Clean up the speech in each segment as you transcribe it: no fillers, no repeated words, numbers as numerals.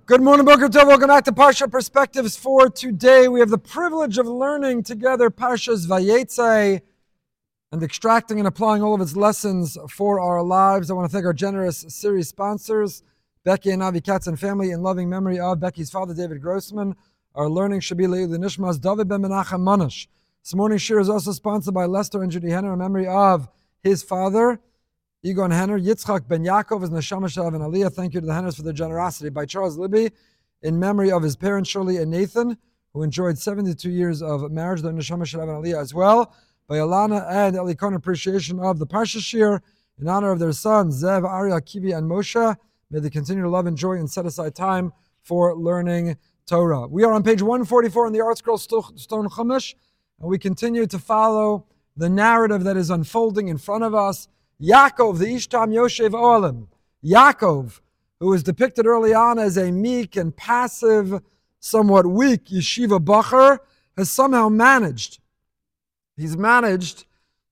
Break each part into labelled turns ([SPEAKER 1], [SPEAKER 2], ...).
[SPEAKER 1] Good morning, Boker Tov. Welcome back to Parsha Perspectives for today. We have the privilege of learning together Parshas Vayetze and extracting and applying all of its lessons for our lives. I want to thank our generous series sponsors, Becky and Avi Katz and family, in loving memory of Becky's father, David Grossman. Our learning should be Le'ili Nishmas, David Ben Menachem Manash. This morning's shir is also sponsored by Lester and Judy Henner in memory of his father, Egon Henner. Yitzchak Ben Yaakov is Neshama Shalav and Aliyah. Thank you to the Henners for their generosity. By Charles Libby, in memory of his parents, Shirley and Nathan, who enjoyed 72 years of marriage. Their Neshama Shalav and Aliyah as well. By Alana and Elikon, appreciation of the Parsha Shir in honor of their sons, Zev, Ariel, Kivi, and Moshe. May they continue to love, enjoy, and set aside time for learning Torah. We are on page 144 in the Art Scroll Stone Chumash, and we continue to follow the narrative that is unfolding in front of us. Yaakov, the Ishtam Yoshev Olim. Yaakov, who is depicted early on as a meek and passive, somewhat weak yeshiva bacher, has somehow managed. He's managed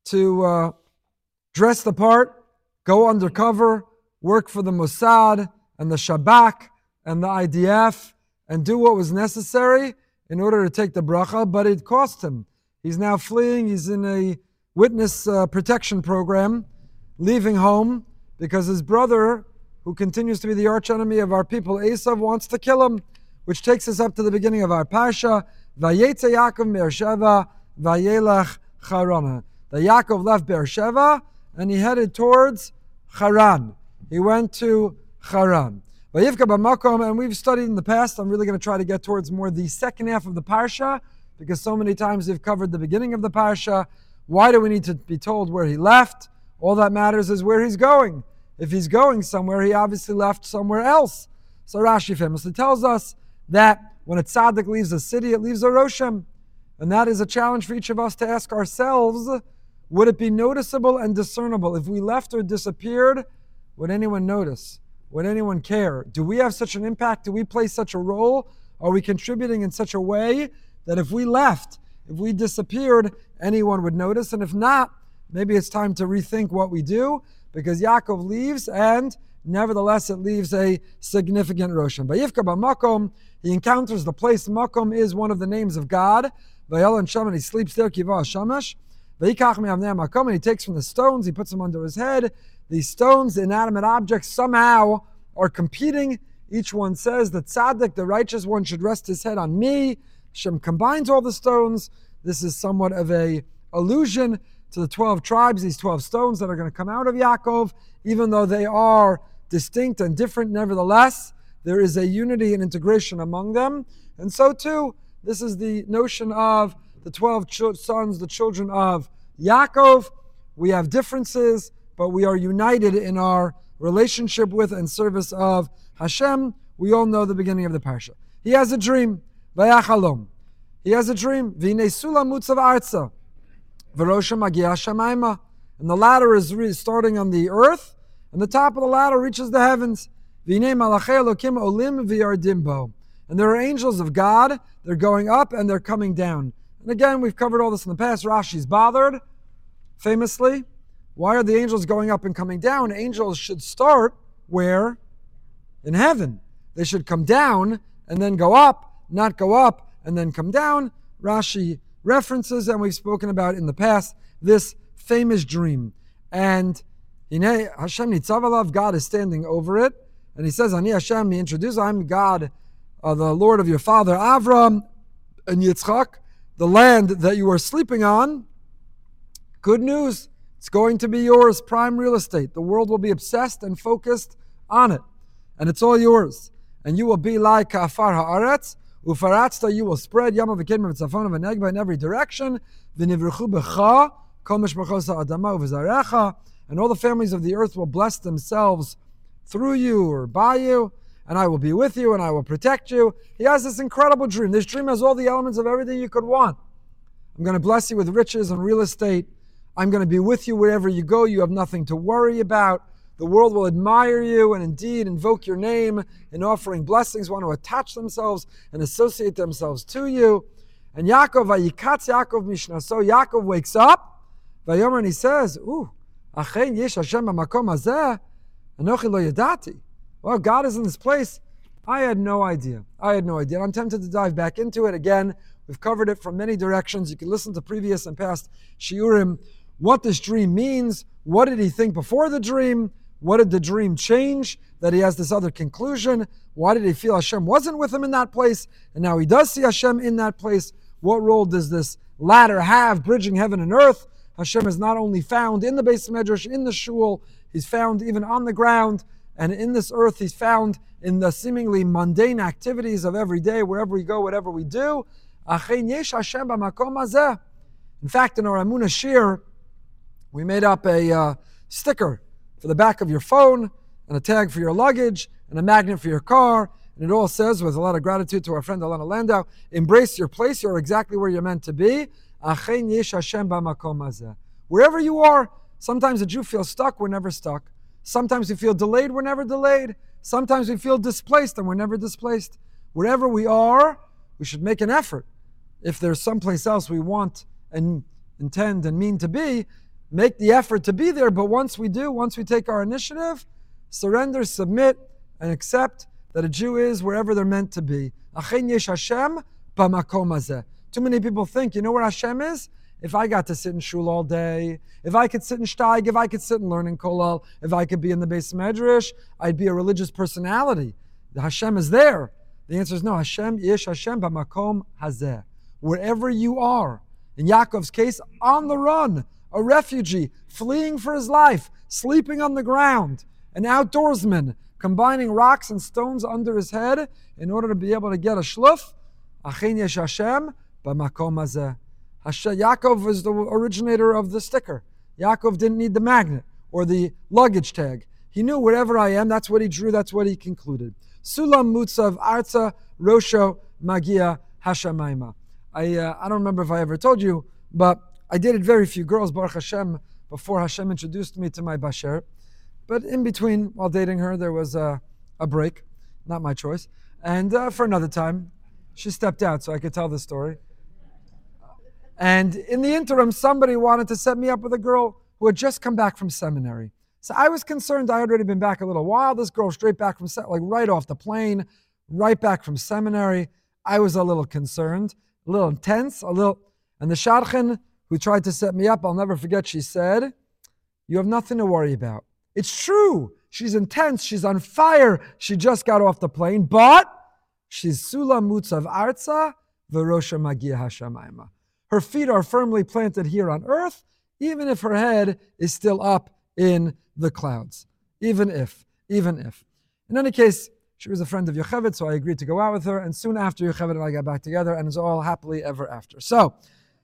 [SPEAKER 1] to dress the part, go undercover, work for the Mossad and the Shabak and the IDF, and do what was necessary in order to take the bracha, but it cost him. He's now fleeing. He's in a witness protection program, leaving home because his brother, who continues to be the archenemy of our people, Esav, wants to kill him, which takes us up to the beginning of our Parsha. Vayetze Yaakov Beersheva, Vayelach Charana. The Yaakov left Beersheva and he headed towards Haran. He went to Haran. Vayivka b'makom, and we've studied in the past. I'm really going to try to get towards more the second half of the Parsha, because so many times we've covered the beginning of the Parsha. Why do we need to be told where he left? All that matters is where he's going. If he's going somewhere, he obviously left somewhere else. So Rashi famously tells us that when a tzaddik leaves a city, it leaves a roshem. And that is a challenge for each of us to ask ourselves, would it be noticeable and discernible? If we left or disappeared, would anyone notice? Would anyone care? Do we have such an impact? Do we play such a role? Are we contributing in such a way that if we left, if we disappeared, anyone would notice? And if not, maybe it's time to rethink what we do, because Yaakov leaves, and nevertheless it leaves a significant roshem. Vayivka b'makom, he encounters the place. Makom is one of the names of God. Vayalan sham, and he sleeps there. Kiva shamash. Vayikach me'avnei makom, and he takes from the stones, he puts them under his head. These stones, the inanimate objects, somehow are competing. Each one says, the tzaddik, the righteous one, should rest his head on me. Hashem combines all the stones. This is somewhat of a allusion to the 12 tribes, these 12 stones that are going to come out of Yaakov. Even though they are distinct and different, nevertheless, there is a unity and integration among them. And so too, this is the notion of the 12 sons, the children of Yaakov. We have differences, but we are united in our relationship with and service of Hashem. We all know the beginning of the Parsha. He has a dream. Vayachalom. He has a dream. V'nei sulam mutzav arza. V'rosha magia shamayma. And the ladder is starting on the earth, and the top of the ladder reaches the heavens. V'nei malachei elokim olim v'yardim bo. And there are angels of God. They're going up and they're coming down. And again, we've covered all this in the past. Rashi's bothered, famously. Why are the angels going up and coming down? Angels should start where? In heaven. They should come down and then go up, not go up and then come down. Rashi references, and we've spoken about in the past, this famous dream. And Hashem nitzav alav, God is standing over it. And he says, Ani Hashem, he introduces, I'm God, the Lord of your father, Avram and Yitzchak, the land that you are sleeping on. Good news. It's going to be yours, prime real estate. The world will be obsessed and focused on it. And it's all yours. And you will be like Ka'afar ha'aretz, ufaratzta, you will spread, Yama v'kedma v'tzafon v'negba, in every direction, v'nivruchu b'cha, kol mishpachos ha'adama u'v'zarecha, and all the families of the earth will bless themselves through you or by you, and I will be with you, and I will protect you. He has this incredible dream. This dream has all the elements of everything you could want. I'm going to bless you with riches and real estate. I'm going to be with you wherever you go. You have nothing to worry about. The world will admire you and indeed invoke your name in offering blessings, want to attach themselves and associate themselves to you. And Yaakov, vayikatz Yaakov mishnaso, Yaakov wakes up, vayomer, and he says, achein yesh Hashem b'makom hazeh, anochi lo yadati. Well, God is in this place. I had no idea. And I'm tempted to dive back into it again. We've covered it from many directions. You can listen to previous and past shiurim. What this dream means. What did he think before the dream? What did the dream change that he has this other conclusion? Why did he feel Hashem wasn't with him in that place? And now he does see Hashem in that place. What role does this ladder have, bridging heaven and earth? Hashem is not only found in the Beis Medrash, in the shul, he's found even on the ground, and in this earth he's found in the seemingly mundane activities of every day, wherever we go, whatever we do. In fact, in our Amunah Shir, we made up a sticker for the back of your phone, and a tag for your luggage, and a magnet for your car, and it all says, with a lot of gratitude to our friend Alana Landau, embrace your place, you're exactly where you're meant to be. Wherever you are, sometimes a Jew feels stuck, we're never stuck. Sometimes we feel delayed, we're never delayed. Sometimes we feel displaced, and we're never displaced. Wherever we are, we should make an effort. If there's someplace else we want and intend and mean to be, make the effort to be there. But once we do, once we take our initiative, surrender, submit, and accept that a Jew is wherever they're meant to be. Too many people think, you know where Hashem is? If I got to sit in shul all day, if I could sit in shtayg, if I could sit and learn in kollel, if I could be in the Beis Medrash, I'd be a religious personality. The Hashem is there. The answer is no. Hashem, yesh Hashem b'makom hazeh. Wherever you are. In Yaakov's case, on the run, a refugee, fleeing for his life, sleeping on the ground, an outdoorsman, combining rocks and stones under his head in order to be able to get a shluf. Achen yesh Hashem b'makom hazeh. Yaakov was the originator of the sticker. Yaakov didn't need the magnet or the luggage tag. He knew wherever I am, that's what he drew, that's what he concluded. Sulam mutzav arza rosho magia hashamayma. I don't remember if I ever told you, but I dated very few girls, Baruch Hashem, before Hashem introduced me to my basher. But in between, while dating her, there was a break, not my choice. And for another time, she stepped out so I could tell the story. And in the interim, somebody wanted to set me up with a girl who had just come back from seminary. So I was concerned. I had already been back a little while. This girl straight back from, right off the plane, right back from seminary. I was a little concerned, a little intense, and the shadchan who tried to set me up, I'll never forget, she said, you have nothing to worry about. It's true. She's intense. She's on fire. She just got off the plane, but she's Sula Mutzav Arza Verosha Magia Hashamayma. Her feet are firmly planted here on earth, even if her head is still up in the clouds. Even if. In any case, she was a friend of Yocheved, so I agreed to go out with her, and soon after Yocheved and I got back together, and it's all happily ever after. So,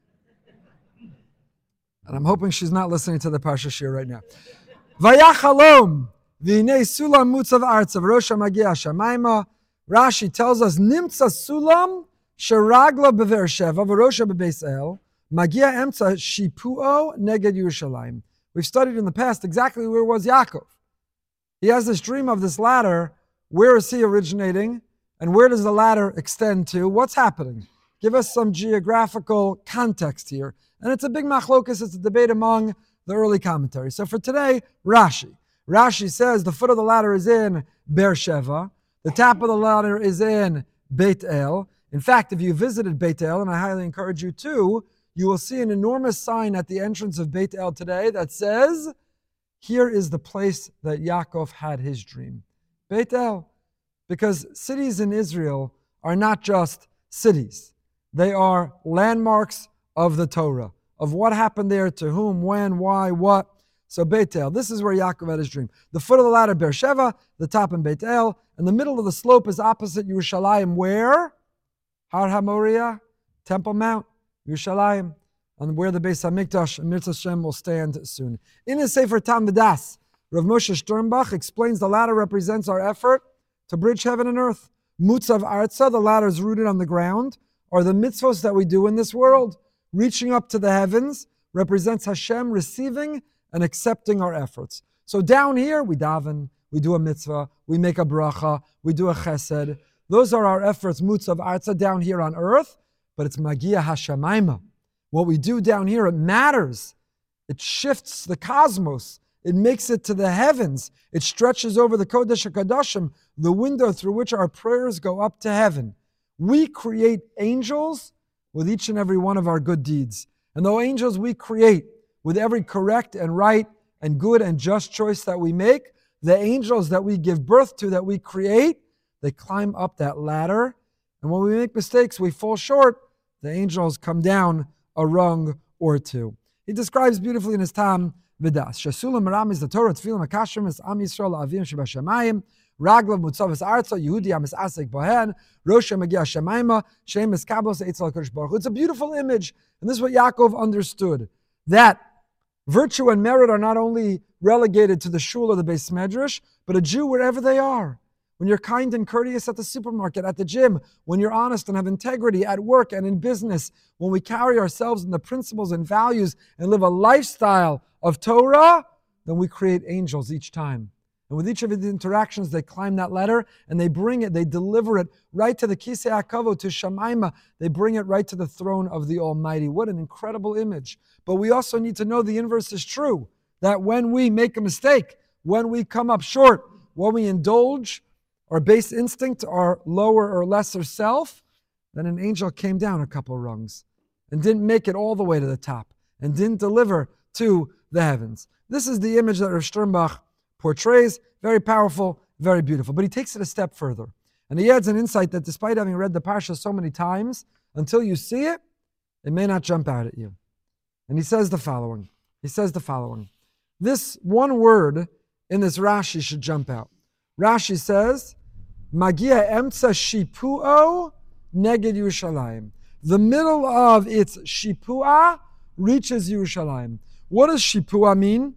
[SPEAKER 1] and I'm hoping she's not listening to the Parsha Shir right now. Vayachalom v'inei sulam mutzav artzav rosha magia shamayma. Rashi tells us, Nimtza sulam sheragla bever sheva v'rosha bebeis el magia emtza shipuo neged Yerushalayim. We've studied in the past exactly where was Yaakov. He has this dream of this ladder. Where is he originating? And where does the ladder extend to? What's happening? Give us some geographical context here. And it's a big machlokus. It's a debate among the early commentaries. So for today, Rashi. Rashi says the foot of the ladder is in Beersheba. The top of the ladder is in Beit El. In fact, if you visited Beit El, and I highly encourage you to, you will see an enormous sign at the entrance of Beit El today that says, here is the place that Yaakov had his dream. Beit El. Because cities in Israel are not just cities. They are landmarks of the Torah, of what happened there, to whom, when, why, what. So Beit El, this is where Yaakov had his dream. The foot of the ladder, Beersheba, the top in Beit El, and the middle of the slope is opposite Yerushalayim. Where? Har HaMoriah, Temple Mount, Yerushalayim, and where the Beis HaMikdash and Mitzvah Shem will stand soon. In his Sefer Talmudas, Rav Moshe Sternbach explains the ladder represents our effort to bridge heaven and earth. Mutzav Arza, the ladder is rooted on the ground, are the mitzvos that we do in this world. Reaching up to the heavens represents Hashem receiving and accepting our efforts. So down here, we daven, we do a mitzvah, we make a bracha, we do a chesed. Those are our efforts, Mutzav Arza, down here on earth, but it's Magia Hashamayma. What we do down here, it matters. It shifts the cosmos It makes it to the heavens. It stretches over the Kodesh HaKadoshim, the window through which our prayers go up to heaven. We create angels with each and every one of our good deeds. And the angels we create with every correct and right and good and just choice that we make, the angels that we give birth to, that we create, they climb up that ladder. And when we make mistakes, we fall short, the angels come down a rung or two. He describes beautifully in his Tam Vidas. Shasulam Maram is the Torah, Tfilim HaKashrim is Am Yisrael Avim Shebashamayim, Raglav Mutzavis Arza, Yehudi Amis Asik Bohen, Rosha Magia Shemaima, Shem is Kablos Eitzel HaKadosh Baruch Hu. It's a beautiful image, and this is what Yaakov understood, that virtue and merit are not only relegated to the shul or the Beis Medrash, but a Jew wherever they are. When you're kind and courteous at the supermarket, at the gym, when you're honest and have integrity at work and in business, when we carry ourselves in the principles and values and live a lifestyle of Torah, then we create angels each time. And with each of the interactions, they climb that ladder and they bring it, they deliver it right to the Kisei HaKavod, to Shemaima. They bring it right to the throne of the Almighty. What an incredible image. But we also need to know the inverse is true, that when we make a mistake, when we come up short, when we indulge our base instinct, our lower or lesser self, then an angel came down a couple rungs and didn't make it all the way to the top and didn't deliver to the heavens. This is the image that Rav Sternbach portrays. Very powerful, very beautiful. But he takes it a step further. And he adds an insight that despite having read the Parsha so many times, until you see it, it may not jump out at you. And he says the following. This one word in this Rashi should jump out. Rashi says, Magia emtza shipu'o neged Yerushalayim. The middle of its shipu'ah reaches Yerushalayim. What does shipu'ah mean?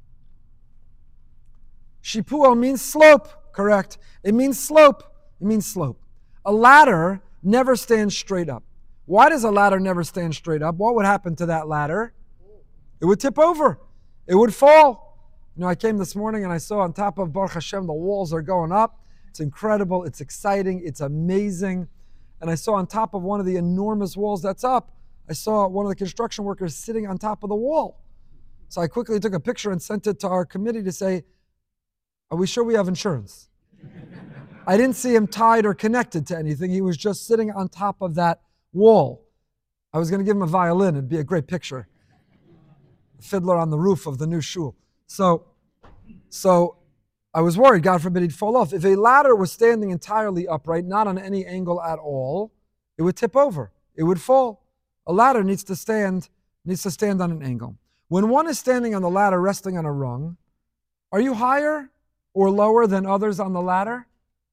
[SPEAKER 1] Shipu'ah means slope, correct? It means slope. A ladder never stands straight up. Why does a ladder never stand straight up? What would happen to that ladder? It would tip over. It would fall. I came this morning and I saw on top of Baruch Hashem, the walls are going up. It's incredible. It's exciting. It's amazing. And I saw on top of one of the enormous walls that's up, I saw one of the construction workers sitting on top of the wall. So I quickly took a picture and sent it to our committee to say, are we sure we have insurance? I didn't see him tied or connected to anything. He was just sitting on top of that wall. I was going to give him a violin. It'd be a great picture. A fiddler on the roof of the new shul. So I was worried, God forbid he'd fall off. If a ladder was standing entirely upright, not on any angle at all, it would tip over. It would fall. A ladder needs to stand on an angle. When one is standing on the ladder resting on a rung, are you higher or lower than others on the ladder?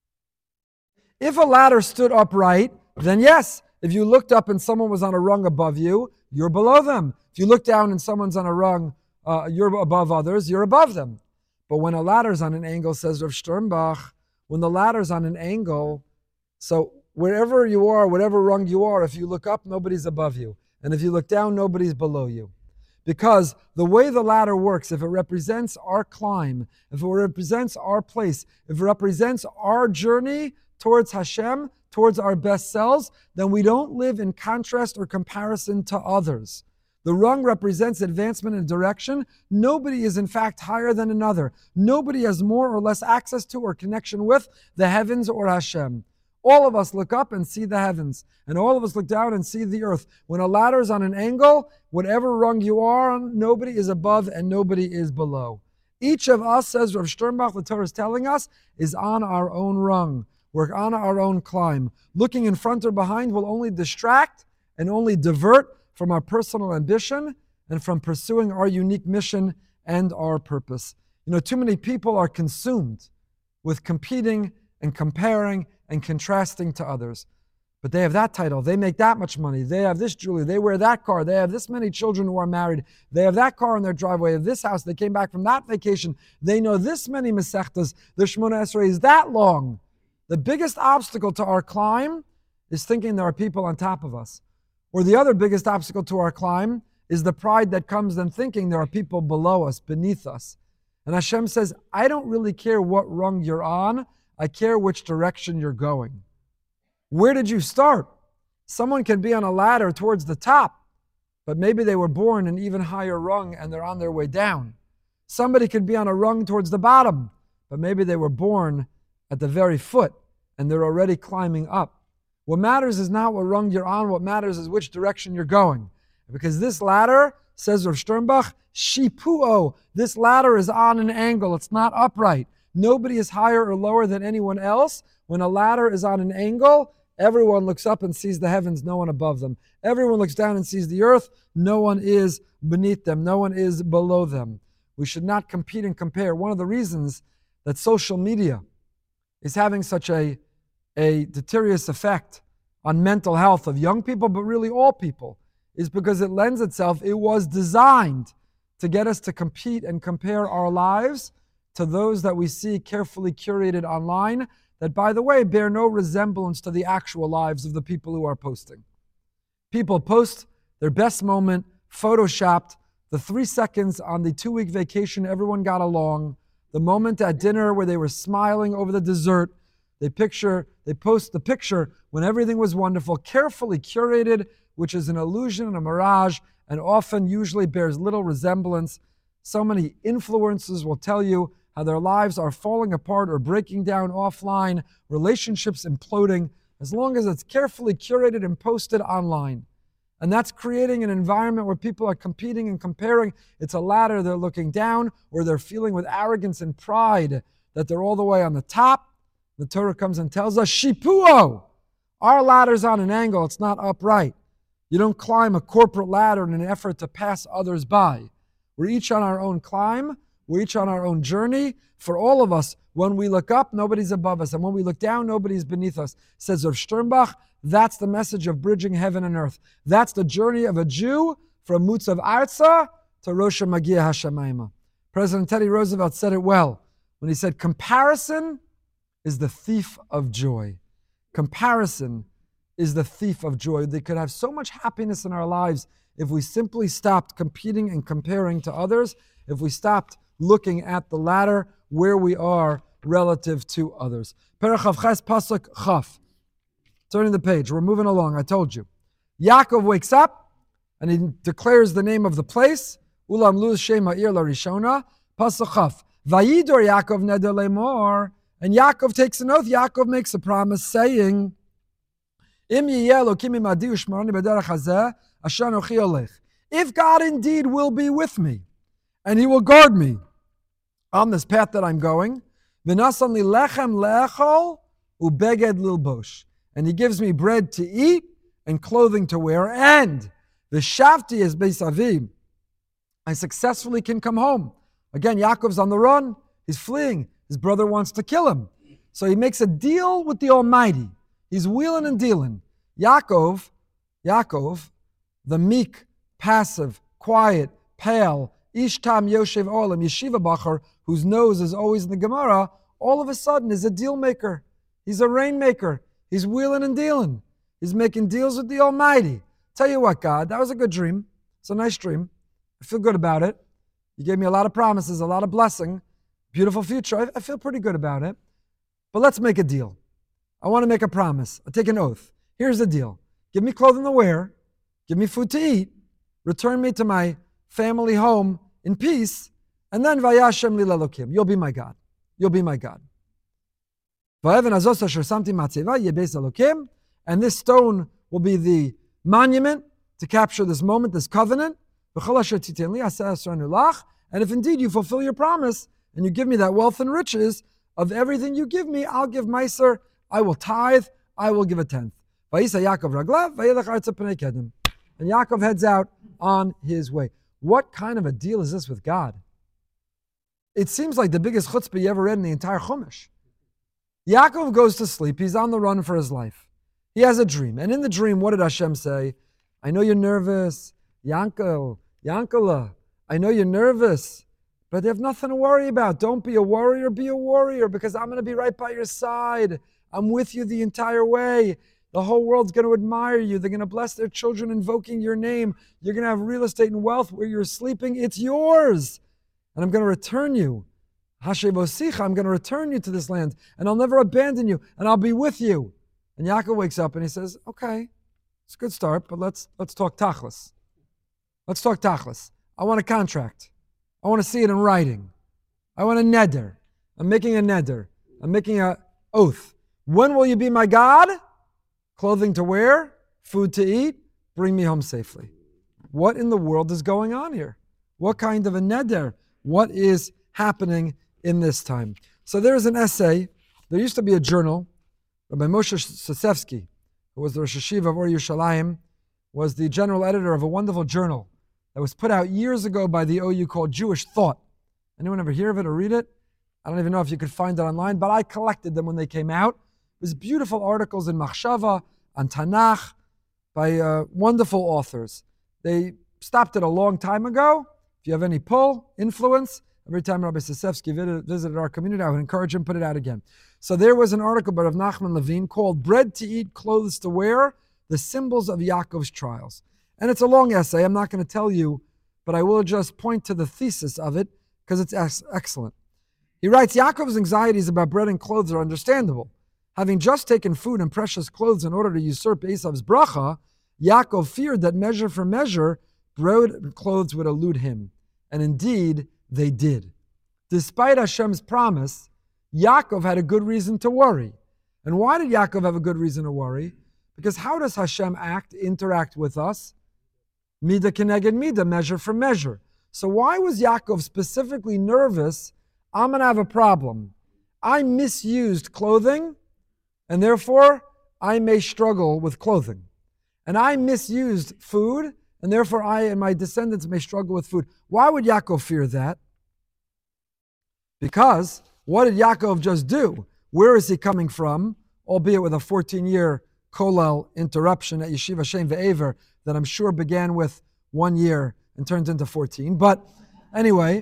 [SPEAKER 1] If a ladder stood upright, then yes. If you looked up and someone was on a rung above you, you're below them. If you look down and someone's on a rung, you're above others, you're above them. But when a ladder's on an angle, says Rav Sternbach, when the ladder's on an angle, so wherever you are, whatever rung you are, if you look up, nobody's above you. And if you look down, nobody's below you. Because the way the ladder works, if it represents our climb, if it represents our place, if it represents our journey towards Hashem, towards our best selves, then we don't live in contrast or comparison to others. The rung represents advancement and direction. Nobody is in fact higher than another. Nobody has more or less access to or connection with the heavens or Hashem. All of us look up and see the heavens, and all of us look down and see the earth. When a ladder is on an angle, whatever rung you are on, nobody is above and nobody is below. Each of us, says Rav Sternbach, the Torah is telling us, is on our own rung. We're on our own climb. Looking in front or behind will only distract and only divert from our personal ambition and from pursuing our unique mission and our purpose. Too many people are consumed with competing and comparing and contrasting to others. But they have that title, they make that much money, they have this jewelry, they wear that car, they have this many children who are married, they have that car in their driveway, they have this house, they came back from that vacation, they know this many Masechtas, their Shemona Esrei is that long. The biggest obstacle to our climb is thinking there are people on top of us. Or the other biggest obstacle to our climb is the pride that comes in thinking there are people below us, beneath us. And Hashem says, I don't really care what rung you're on, I care which direction you're going. Where did you start? Someone can be on a ladder towards the top, but maybe they were born an even higher rung and they're on their way down. Somebody could be on a rung towards the bottom, but maybe they were born at the very foot and they're already climbing up. What matters is not what rung you're on. What matters is which direction you're going. Because this ladder, says Rav Sternbach, shipuo, this ladder is on an angle. It's not upright. Nobody is higher or lower than anyone else. When a ladder is on an angle, everyone looks up and sees the heavens, no one above them. Everyone looks down and sees the earth, no one is beneath them, no one is below them. We should not compete and compare. One of the reasons that social media is having such a deleterious effect on mental health of young people, but really all people, is because it lends itself, it was designed to get us to compete and compare our lives to those that we see carefully curated online, that, by the way, bear no resemblance to the actual lives of the people who are posting. People post their best moment, photoshopped, the 3 seconds on the 2-week vacation everyone got along, the moment at dinner where they were smiling over the dessert. They post the picture when everything was wonderful, carefully curated, which is an illusion and a mirage, and often usually bears little resemblance. So many influencers will tell you how their lives are falling apart or breaking down offline, relationships imploding, as long as it's carefully curated and posted online. And that's creating an environment where people are competing and comparing. It's a ladder they're looking down, or they're feeling with arrogance and pride that they're all the way on the top. The Torah comes and tells us, shipuo, our ladder's on an angle, it's not upright. You don't climb a corporate ladder in an effort to pass others by. We're each on our own climb. We're each on our own journey. For all of us, when we look up, nobody's above us. And when we look down, nobody's beneath us. Says Rav Sternbach, that's the message of bridging heaven and earth. That's the journey of a Jew from Mutzav Arza to Rosh Magia Hashemayma. President Teddy Roosevelt said it well when he said, comparison is the thief of joy. Comparison is the thief of joy. They could have so much happiness in our lives if we simply stopped competing and comparing to others, if we stopped looking at the ladder where we are relative to others. Perach Chav Ches Pasuk Chaf. Turning the page, we're moving along, I told you. Yaakov wakes up and he declares the name of the place. Ulam Luz Shem Ha'ir LaRishona. Pasuk Chaf. Vayidor Yaakov neder lemor. And Yaakov takes an oath. Yaakov makes a promise saying, if God indeed will be with me, and He will guard me on this path that I'm going, and He gives me bread to eat and clothing to wear, and v'shavti es beis avi, I successfully can come home. Again, Yaakov's on the run. He's fleeing. His brother wants to kill him. So he makes a deal with the Almighty. He's wheeling and dealing. Yaakov, the meek, passive, quiet, pale, Ishtam Yoshev Olam, Yeshiva Bachar, whose nose is always in the Gemara, all of a sudden is a deal maker. He's a rainmaker. He's wheeling and dealing. He's making deals with the Almighty. Tell you what, God, that was a good dream. It's a nice dream. I feel good about it. You gave me a lot of promises, a lot of blessing, beautiful future. I feel pretty good about it. But let's make a deal. I want to make a promise. I'll take an oath. Here's the deal. Give me clothing to wear. Give me food to eat. Return me to my family home in peace. And then Vayashem li lelokim. You'll be my God. You'll be my God. And this stone will be the monument to capture this moment, this covenant. And if indeed you fulfill your promise and you give me that wealth and riches, of everything you give me, I'll give Meiser, I will tithe, I will give a tenth. And Yaakov heads out on his way. What kind of a deal is this with God? It seems like the biggest chutzpah you ever read in the entire Chumash. Yaakov goes to sleep. He's on the run for his life. He has a dream. And in the dream, what did Hashem say? I know you're nervous. Yankala, I know you're nervous, but you have nothing to worry about. Don't be a warrior, be a warrior, because I'm going to be right by your side. I'm with you the entire way. The whole world's going to admire you. They're going to bless their children invoking your name. You're going to have real estate and wealth where you're sleeping. It's yours. And I'm going to return you. Hashevosicha, I'm going to return you to this land. And I'll never abandon you. And I'll be with you. And Yaakov wakes up and he says, okay, it's a good start, but let's talk tachlis. Let's talk tachlis. I want a contract. I want to see it in writing. I want a neder. I'm making a neder. I'm making an oath. When will you be my God? Clothing to wear, food to eat, bring me home safely. What in the world is going on here? What kind of a neder? What is happening in this time? So there is an essay. There used to be a journal. Rabbi Moshe Sosevsky, who was the Rosh Hashiva of Or Yerushalayim, was the general editor of a wonderful journal that was put out years ago by the OU called Jewish Thought. Anyone ever hear of it or read it? I don't even know if you could find it online, but I collected them when they came out. It was beautiful articles in Machshava, on Tanakh, by wonderful authors. They stopped it a long time ago. If you have any pull, influence, every time Rabbi Sosevsky visited our community, I would encourage him to put it out again. So there was an article by Rav Nachman Levine called Bread to Eat, Clothes to Wear, the Symbols of Yaakov's Trials. And it's a long essay. I'm not going to tell you, but I will just point to the thesis of it because it's excellent. He writes, Yaakov's anxieties about bread and clothes are understandable. Having just taken food and precious clothes in order to usurp Esav's bracha, Yaakov feared that measure for measure, bread and clothes would elude him. And indeed, they did. Despite Hashem's promise, Yaakov had a good reason to worry. And why did Yaakov have a good reason to worry? Because how does Hashem interact with us? Midah keneged midah, measure for measure. So why was Yaakov specifically nervous? I'm going to have a problem. I misused clothing, and therefore I may struggle with clothing. And I misused food, and therefore I and my descendants may struggle with food. Why would Yaakov fear that? Because what did Yaakov just do? Where is he coming from? Albeit with a 14-year kollel interruption at Yeshiva Shem Ve'ever that I'm sure began with 1 year and turned into 14. But anyway,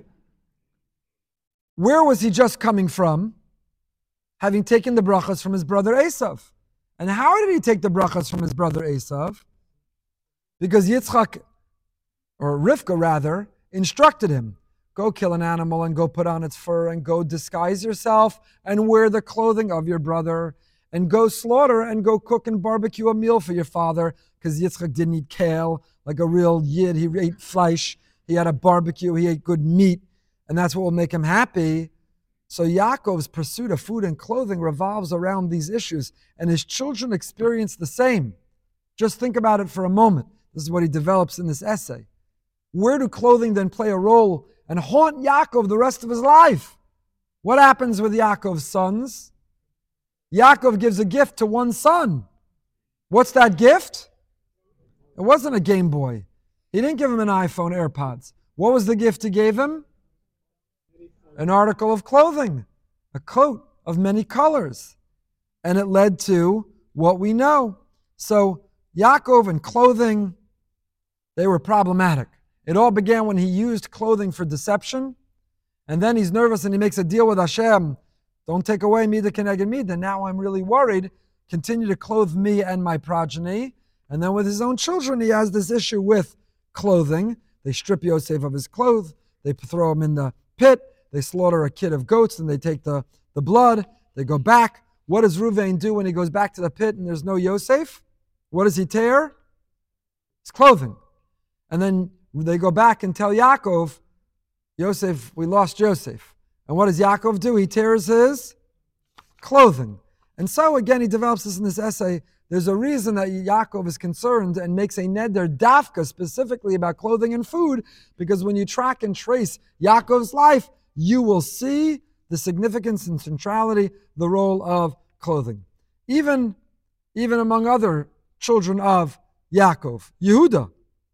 [SPEAKER 1] where was he just coming from? Having taken the brachas from his brother Esav. And how did he take the brachas from his brother Esav? Because Yitzchak, or Rivka rather, instructed him, go kill an animal and go put on its fur and go disguise yourself and wear the clothing of your brother and go slaughter and go cook and barbecue a meal for your father, because Yitzchak didn't eat kale like a real Yid. He ate flesh. He had a barbecue. He ate good meat. And that's what will make him happy. So Yaakov's pursuit of food and clothing revolves around these issues. And his children experience the same. Just think about it for a moment. This is what he develops in this essay. Where do clothing then play a role and haunt Yaakov the rest of his life? What happens with Yaakov's sons? Yaakov gives a gift to one son. What's that gift? It wasn't a Game Boy. He didn't give him an iPhone, AirPods. What was the gift he gave him? An article of clothing, a coat of many colors. And it led to what we know. So Yaakov and clothing, they were problematic. It all began when he used clothing for deception. And then he's nervous and he makes a deal with Hashem. Don't take away midah keneged midah. Now I'm really worried. Continue to clothe me and my progeny. And then with his own children, he has this issue with clothing. They strip Yosef of his clothes. They throw him in the pit. They slaughter a kid of goats and they take the blood. They go back. What does Ruvain do when he goes back to the pit and there's no Yosef? What does he tear? His clothing. And then they go back and tell Yaakov, Yosef, we lost Yosef. And what does Yaakov do? He tears his clothing. And so again, he develops this in this essay. There's a reason that Yaakov is concerned and makes a neder dafka specifically about clothing and food, because when you track and trace Yaakov's life, you will see the significance and centrality, the role of clothing. Even among other children of Yaakov. Yehuda.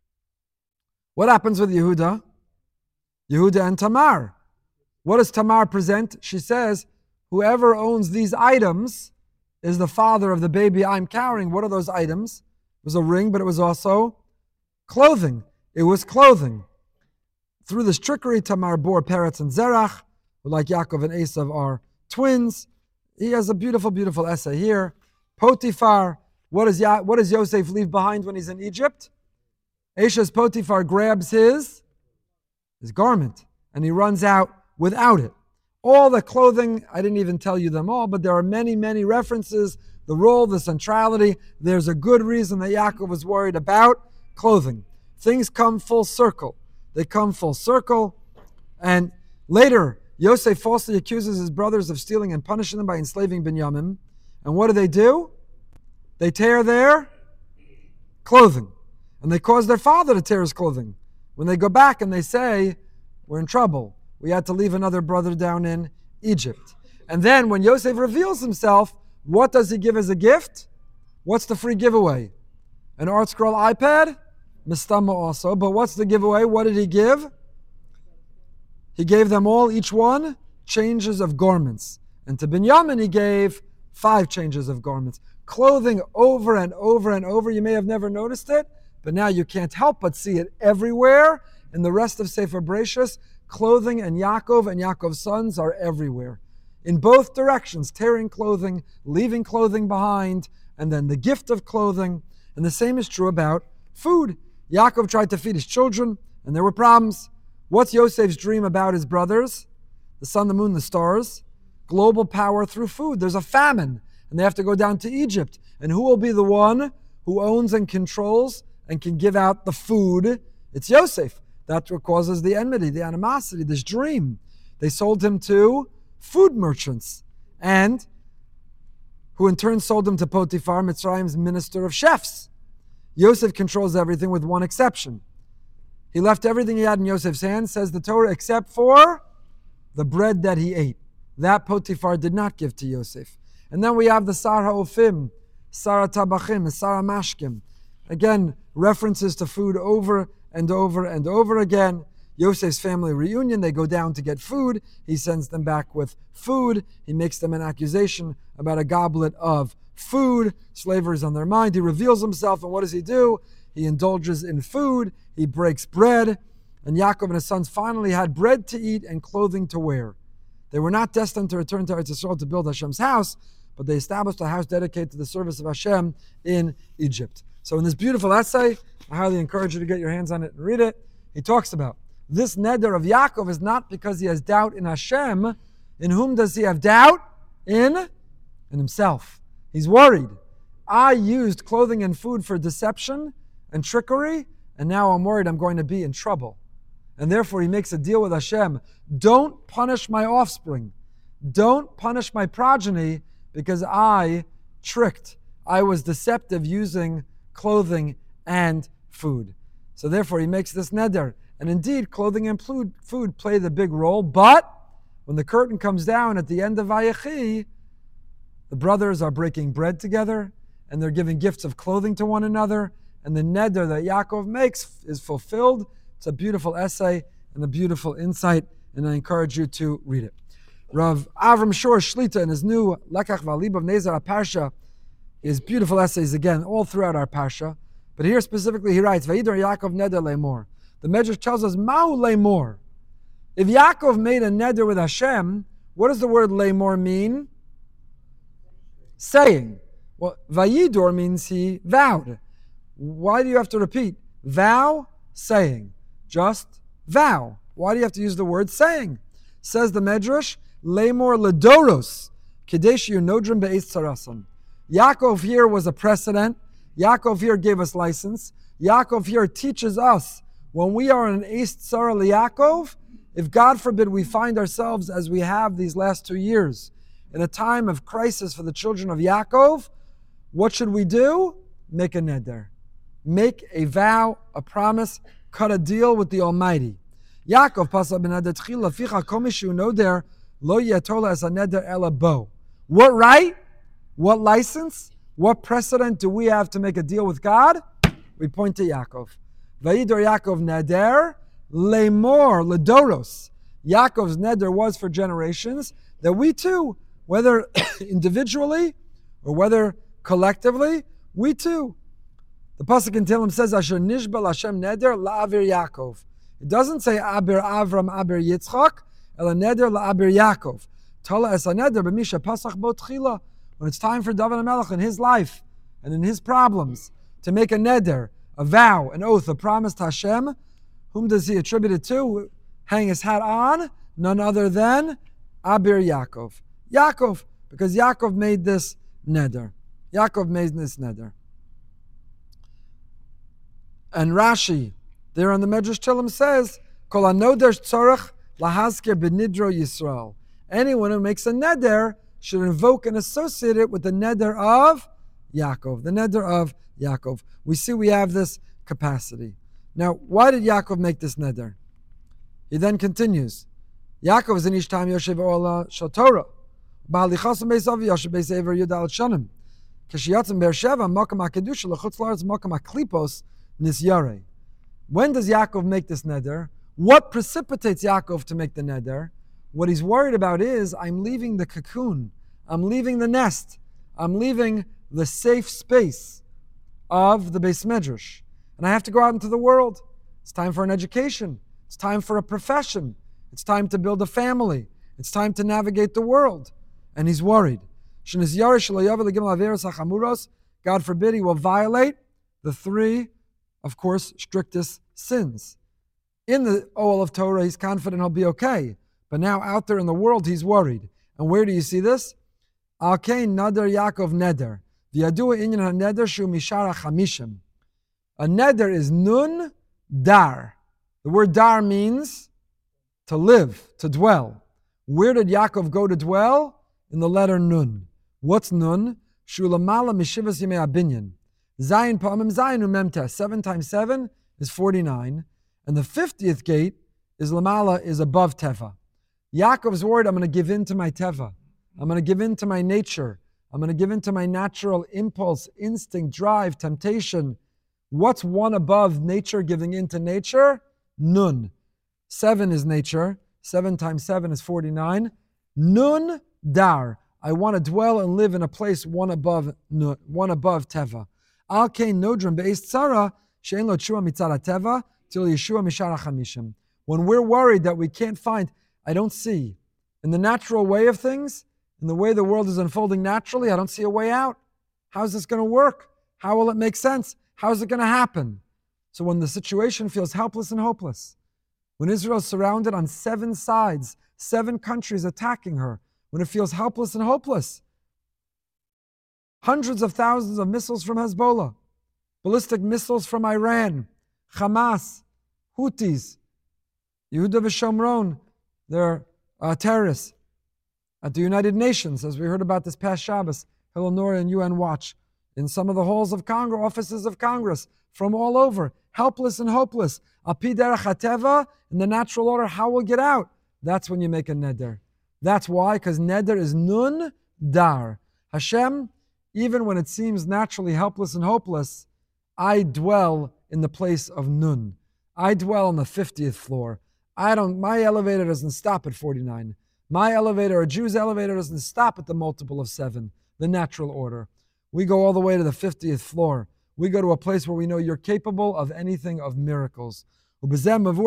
[SPEAKER 1] What happens with Yehuda? Yehuda and Tamar. What does Tamar present? She says, whoever owns these items is the father of the baby I'm carrying. What are those items? It was a ring, but it was also clothing. It was clothing. Through this trickery, Tamar bore Peretz and Zerach, who like Yaakov and Esav are twins. He has a beautiful, beautiful essay here. Potiphar, what does Yosef leave behind when he's in Egypt? Eshes Potiphar grabs his garment and he runs out without it. All the clothing, I didn't even tell you them all, but there are many, many references, the role, the centrality. There's a good reason that Yaakov was worried about clothing. Things come full circle. They come full circle, And later, Yosef falsely accuses his brothers of stealing and punishing them by enslaving Binyamin. And what do? They tear their clothing. And they cause their father to tear his clothing. When they go back and they say, we're in trouble. We had to leave another brother down in Egypt. And then when Yosef reveals himself, what does he give as a gift? What's the free giveaway? An Art Scroll iPad? Mistama also. But what's the giveaway? What did he give? He gave them all, each one, changes of garments. And to Binyamin he gave 5 changes of garments. Clothing over and over and over. You may have never noticed it, but now you can't help but see it everywhere. In the rest of Sefer Bereshis, clothing and Yaakov's sons are everywhere. In both directions, tearing clothing, leaving clothing behind, and then the gift of clothing. And the same is true about food. Yaakov tried to feed his children, and there were problems. What's Yosef's dream about his brothers? The sun, the moon, the stars. Global power through food. There's a famine, and they have to go down to Egypt. And who will be the one who owns and controls and can give out the food? It's Yosef. That's what causes the enmity, the animosity, this dream. They sold him to food merchants, and who in turn sold him to Potiphar, Mitzrayim's minister of chefs. Yosef controls everything with one exception. He left everything he had in Yosef's hands, says the Torah, except for the bread that he ate. That Potiphar did not give to Yosef. And then we have the Sar HaOfim, Sar HaTabachim, Sar HaMashkim. Again, references to food over and over and over again. Yosef's family reunion, they go down to get food. He sends them back with food. He makes them an accusation about a goblet of food. Slavery is on their mind. He reveals himself, and what does he do? He indulges in food. He breaks bread. And Yaakov and his sons finally had bread to eat and clothing to wear. They were not destined to return to Eretz Yisrael to build Hashem's house, but they established a house dedicated to the service of Hashem in Egypt. So in this beautiful essay, I highly encourage you to get your hands on it and read it. He talks about this neder of Yaakov is not because he has doubt in Hashem. In whom does he have doubt? In himself. He's worried. I used clothing and food for deception and trickery, and now I'm worried I'm going to be in trouble. And therefore he makes a deal with Hashem. Don't punish my offspring. Don't punish my progeny because I tricked. I was deceptive using clothing and food. So therefore he makes this neder. And indeed, clothing and food play the big role. But when the curtain comes down at the end of Vayechi, the brothers are breaking bread together and they're giving gifts of clothing to one another. And the neder that Yaakov makes is fulfilled. It's a beautiful essay and a beautiful insight, and I encourage you to read it. Rav Avram Shor Shlita in his new Lekach V'Alibav Nezer HaParsha, his beautiful essays again all throughout our Parsha. But here specifically he writes, Vayidor Yaakov neder lemor. The Medrash tells us, Ma'u lemor. If Yaakov made a neder with Hashem, what does the word lemor mean? Saying. Well, Vayidor means he vowed. Why do you have to repeat? Vow, saying. Just vow. Why do you have to use the word saying? Says the Medrash, lemor ledoros, kadesh yunodrim be'ez tzarasam. Yaakov here was a precedent. Yaakov here gave us license. Yaakov here teaches us when we are in an Eis Tzara Yaakov, if God forbid we find ourselves as we have these last 2 years, in a time of crisis for the children of Yaakov, what should we do? Make a neder. Make a vow, a promise, cut a deal with the Almighty. Yaakov pasal b'neder tchila ficha komishu noder lo yatola as a neder ela bo. What right? What license? What precedent do we have to make a deal with God? We point to Yaakov. Vayidor Yaakov neder lemor ledoros. Yaakov's neder was for generations that we too, whether individually or whether collectively, we too. The pasuk in Tehillim says, "Asher nishbal Hashem neder la'avir Yaakov." It doesn't say "Aber Avram, Aber Yitzchak," ela neder la'avir Yaakov. Tala es neder b'misha pasach bo tchila. When it's time for David HaMelech in his life and in his problems to make a neder, a vow, an oath, a promise to Hashem, whom does he attribute it to? Hang his hat on? None other than Aber Yaakov. Yaakov, because Yaakov made this neder. Yaakov made this neder. And Rashi, there on the Medrash Tehillim says, Kol hanoder tzorach Lahazker benidro Yisrael. Anyone who makes a neder should invoke and associate it with the neder of Yaakov. The neder of Yaakov. We see we have this capacity. Now, why did Yaakov make this neder? He then continues. Yaakov is in each time Yoshev Ola Shotorah. Ba'alichasam Beisav Yoshev Beisaver Yudal Shanim. Kashiyatzim Beersheva Makam HaKedusha L'chutz La'aretz Makam HaKlipos Nisyarei. When does Yaakov make this neder? What precipitates Yaakov to make the neder? What he's worried about is, I'm leaving the cocoon. I'm leaving the nest. I'm leaving the safe space of the Beis Medrash. And I have to go out into the world. It's time for an education. It's time for a profession. It's time to build a family. It's time to navigate the world. And he's worried. God forbid he will violate the three, of course, strictest sins. In the Oel of Torah, he's confident he'll be okay. But now out there in the world, he's worried. And where do you see this? Al-Kain Nadar Yaakov Neder. V'yadua inyan ha-neder shu mishara chamishim. A neder is nun dar. The word dar means to live, to dwell. Where did Yaakov go to dwell? In the letter nun. What's nun? Shu lamala mishivas yimei abinyan. Zayin pa'amim zayin umemtes. 7 times 7 is 49. And the 50th gate is lamala, is above teva. Yaakov's worried, I'm going to give in to my teva. I'm going to give in to my nature. I'm going to give in to my natural impulse, instinct, drive, temptation. What's one above nature giving in to nature? Nun. 7 is nature. 7 times 7 is 49. Nun dar. I want to dwell and live in a place one above teva. Al kein nodrim be'ez tzara she'en lo tshua mitzara teva till Yeshua mishara chamishim. When we're worried that we can't find, I don't see. In the natural way of things, in the way the world is unfolding naturally, I don't see a way out. How's this going to work? How will it make sense? How is it going to happen? So when the situation feels helpless and hopeless, when Israel is surrounded on 7 sides, 7 countries attacking her, when it feels helpless and hopeless, hundreds of thousands of missiles from Hezbollah, ballistic missiles from Iran, Hamas, Houthis, Yehuda v'Shomron, they're terrorists. At the United Nations, as we heard about this past Shabbos, Hillel Nora and UN Watch, in some of the halls of Congress, offices of Congress, from all over, helpless and hopeless. Api derech hateva, in the natural order, how we'll get out? That's when you make a neder. That's why, because neder is nun dar. Hashem, even when it seems naturally helpless and hopeless, I dwell in the place of nun. I dwell on the 50th floor. My elevator doesn't stop at 49. My elevator, a Jew's elevator, doesn't stop at the multiple of 7, the natural order. We go all the way to the 50th floor. We go to a place where we know you're capable of anything, of miracles. By making a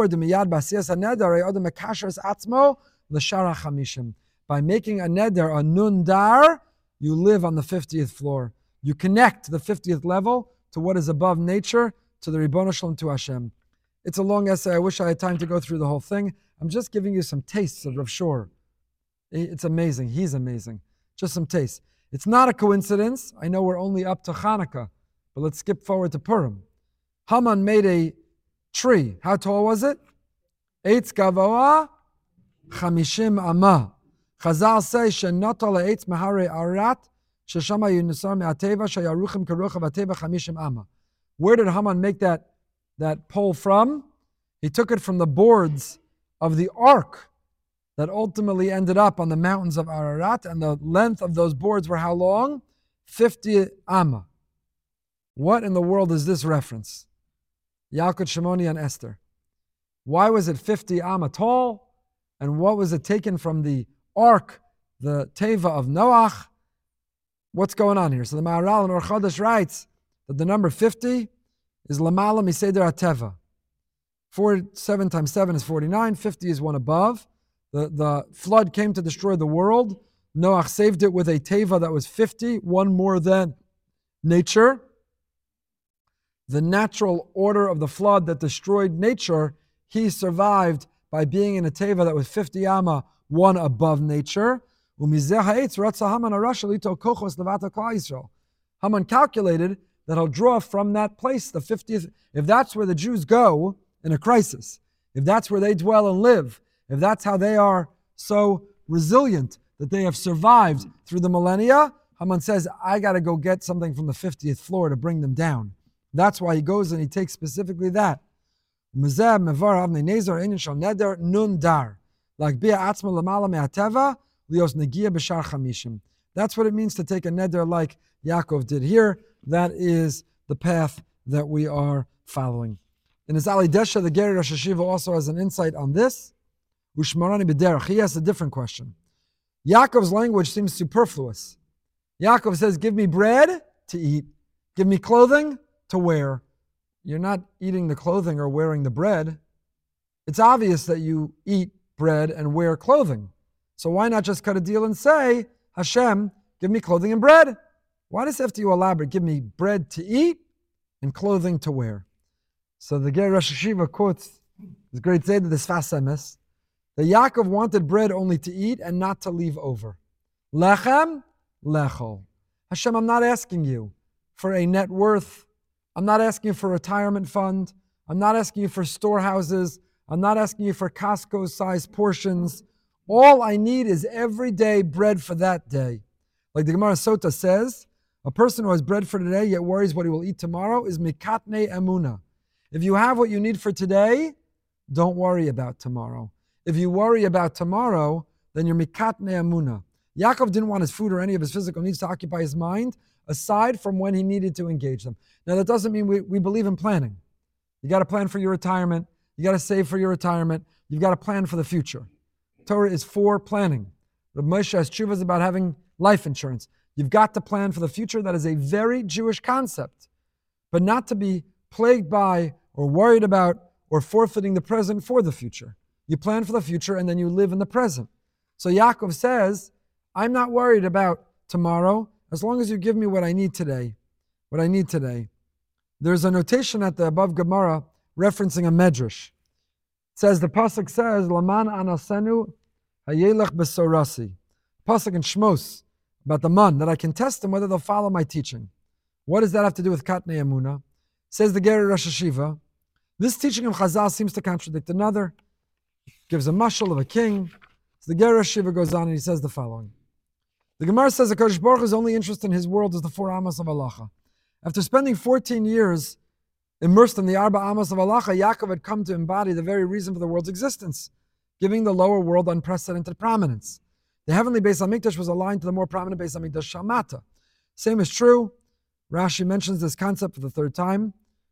[SPEAKER 1] neder, a nun dar, you live on the 50th floor. You connect the 50th level to what is above nature, to the Ribbono Shalom, to Hashem. It's a long essay. I wish I had time to go through the whole thing. I'm just giving you some tastes of Rav Shor. It's amazing. He's amazing. Just some tastes. It's not a coincidence. I know we're only up to Hanukkah, but let's skip forward to Purim. Haman made a tree. How tall was it? Eitz gavoa, 50 amah. Chazal say, Shenata le'etz mahare arat, sheshama yunusar me'ateva, shayaruchim karucha v'ateva 50 amah. Where did Haman make that pole from? He took it from the boards of the ark that ultimately ended up on the mountains of Ararat, and the length of those boards were how long? 50 amma. What in the world is this reference? Yalkut Shimoni and Esther. Why was it 50 amma tall? And what was it taken from the ark, the Teva of Noach? What's going on here? So the Maharal in Or Chodesh writes that the number 50 is Lamala Miseder HaTeva. 7 times 7 is 49, 50 is one above. The flood came to destroy the world. Noach saved it with a teva that was 50, one more than nature. The natural order of the flood that destroyed nature, he survived by being in a teva that was 50 amma, one above nature. Haman calculated that he'll draw from that place the 50th. If that's where the Jews go in a crisis, if that's where they dwell and live, if that's how they are so resilient that they have survived through the millennia, Haman says, I got to go get something from the 50th floor to bring them down. That's why he goes and he takes specifically that. That's what it means to take a neder like Yaakov did here. That is the path that we are following. In his Ali Desha, the Ger Rosh Hashiva also has an insight on this. He has a different question. Yaakov's language seems superfluous. Yaakov says, give me bread to eat. Give me clothing to wear. You're not eating the clothing or wearing the bread. It's obvious that you eat bread and wear clothing. So why not just cut a deal and say, Hashem, give me clothing and bread? Why does it have to elaborate? Give me bread to eat and clothing to wear. So the Ger Rosh Hashiva quotes this great Zayda, this Sfas Emes, that Yaakov wanted bread only to eat and not to leave over. Lechem, lechol. Hashem, I'm not asking you for a net worth. I'm not asking you for a retirement fund. I'm not asking you for storehouses. I'm not asking you for Costco-sized portions. All I need is everyday bread for that day. Like the Gemara Sota says, a person who has bread for today yet worries what he will eat tomorrow is mikatne emuna. If you have what you need for today, don't worry about tomorrow. If you worry about tomorrow, then you're mikatne emuna. Yaakov didn't want his food or any of his physical needs to occupy his mind, aside from when he needed to engage them. Now, that doesn't mean we believe in planning. You got to plan for your retirement. You got to save for your retirement. You've got to plan for the future. Torah is for planning. Reb Moshe has tshuvas about having life insurance. You've got to plan for the future. That is a very Jewish concept. But not to be plagued by or worried about or forfeiting the present for the future. You plan for the future and then you live in the present. So Yaakov says, I'm not worried about tomorrow as long as you give me what I need today. What I need today. There's a notation at the above Gemara referencing a medrash. It says, the pasuk says, Laman anasenu hayelech besorasi. Pasuk in Shmos about the man, that I can test them whether they'll follow my teaching. What does that have to do with Katnei Emunah? Says the Ger Rosh Hashiva, this teaching of Chazal seems to contradict another. Gives a mashal of a king. So the Ger Rosh Hashiva goes on and he says the following. The Gemara says that HaKadosh Baruch Hu's only interest in his world is the 4 Amos of Halacha. After spending 14 years immersed in the Arba Amos of Halacha, Yaakov had come to embody the very reason for the world's existence, giving the lower world unprecedented prominence. The heavenly Beis HaMikdash was aligned to the more prominent Beis HaMikdash Shalmata. Same is true. Rashi mentions this concept for the third time.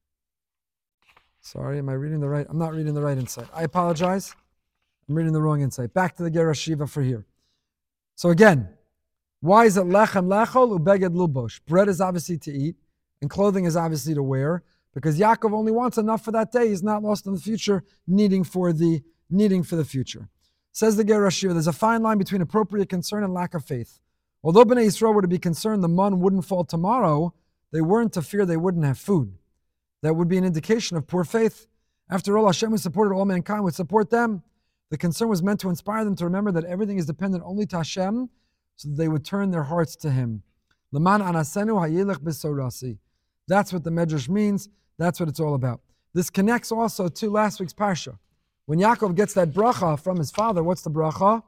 [SPEAKER 1] Sorry, am I reading the right? I'm not reading the right insight. I apologize. I'm reading the wrong insight. Back to the Ger Rosh Hashiva for here. So again, why is it lechem lechol ubeged lubosh? Bread is obviously to eat, and clothing is obviously to wear, because Yaakov only wants enough for that day. He's not lost in the future, needing for the future. Says the Ger Rosh Hashiva, there's a fine line between appropriate concern and lack of faith. Although Bnei Yisrael were to be concerned the man wouldn't fall tomorrow, they weren't to fear they wouldn't have food. That would be an indication of poor faith. After all, Hashem, who supported all mankind, would support them. The concern was meant to inspire them to remember that everything is dependent only to Hashem, so that they would turn their hearts to Him. Leman anasenu hayelech besorasi. That's what the Medrash means. That's what it's all about. This connects also to last week's parsha. When Yaakov gets that bracha from his father, what's the bracha?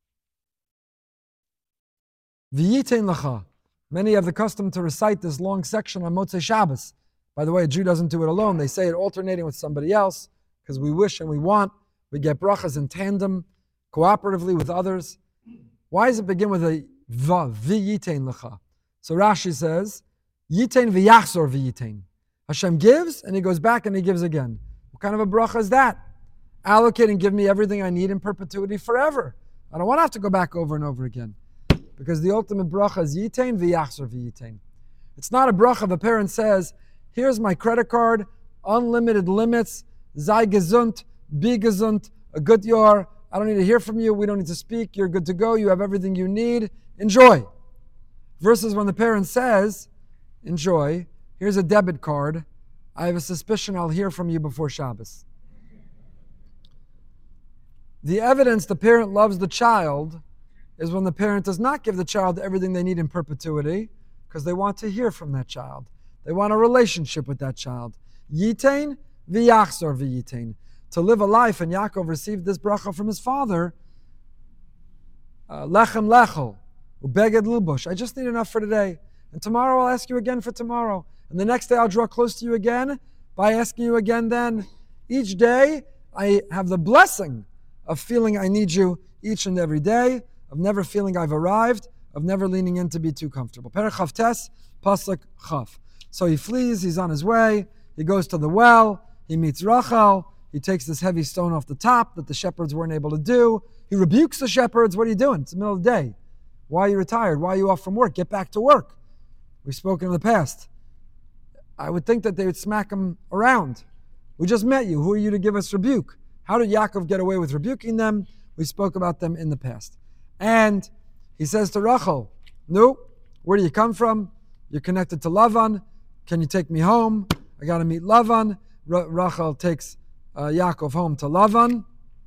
[SPEAKER 1] V'yitein lecha. Many have the custom to recite this long section on Motzei Shabbos. By the way, a Jew doesn't do it alone. They say it alternating with somebody else, because we wish and we want. We get brachas in tandem, cooperatively with others. Why does it begin with a vav, v'yitein lecha? So Rashi says, yitein v'yachzor v'yitein. Hashem gives, and He goes back and He gives again. What kind of a bracha is that? Allocate and give me everything I need in perpetuity forever. I don't want to have to go back over and over again. Because the ultimate bracha is yitein v'yachzor v'yitein. It's not a bracha if a parent says, here's my credit card, unlimited limits, sei gesund, be gesund, a good year, I don't need to hear from you, we don't need to speak, you're good to go, you have everything you need, enjoy. Versus when the parent says, enjoy, here's a debit card, I have a suspicion I'll hear from you before Shabbos. The evidence the parent loves the child is when the parent does not give the child everything they need in perpetuity, because they want to hear from that child. They want a relationship with that child. Yitein v'yachzor v'yitein. to live a life, and Yaakov received this bracha from his father, lechem lechel, ubeged lilbush. I just need enough for today. And tomorrow I'll ask you again for tomorrow. And the next day I'll draw close to you again by asking you again then. Each day I have the blessing of feeling I need you each and every day, of never feeling I've arrived, of never leaning in to be too comfortable. Perek Chavtes, Pasuk Chav. So he flees, he's on his way, he goes to the well, he meets Rachel, he takes this heavy stone off the top that the shepherds weren't able to do. He rebukes the shepherds. What are you doing? It's the middle of the day. Why are you retired? Why are you off from work? Get back to work. We've spoken in the past. I would think that they would smack him around. We just met you. Who are you to give us rebuke? How did Yaakov get away with rebuking them? We spoke about them in the past. And he says to Rachel, no, where do you come from? You're connected to Lavan. Can you take me home? I got to meet Lavan. Rachel takes Yaakov home to Lavan.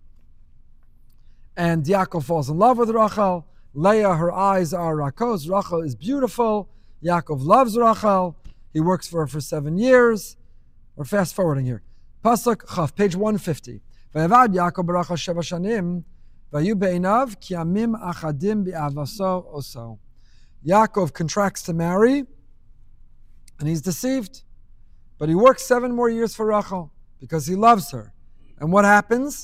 [SPEAKER 1] And Yaakov falls in love with Rachel. Leah, her eyes are rakos. Rachel is beautiful. Yaakov loves Rachel. He works for her for 7 years. We're fast forwarding here. Pasuk Chaf, page 150. Vayavad Yaakov b'Rachel sheva shanim, vayu be'inav ki amim achadim bi'avaso oso. Yaakov contracts to marry, and he's deceived. But he works 7 more years for Rachel because he loves her. And what happens?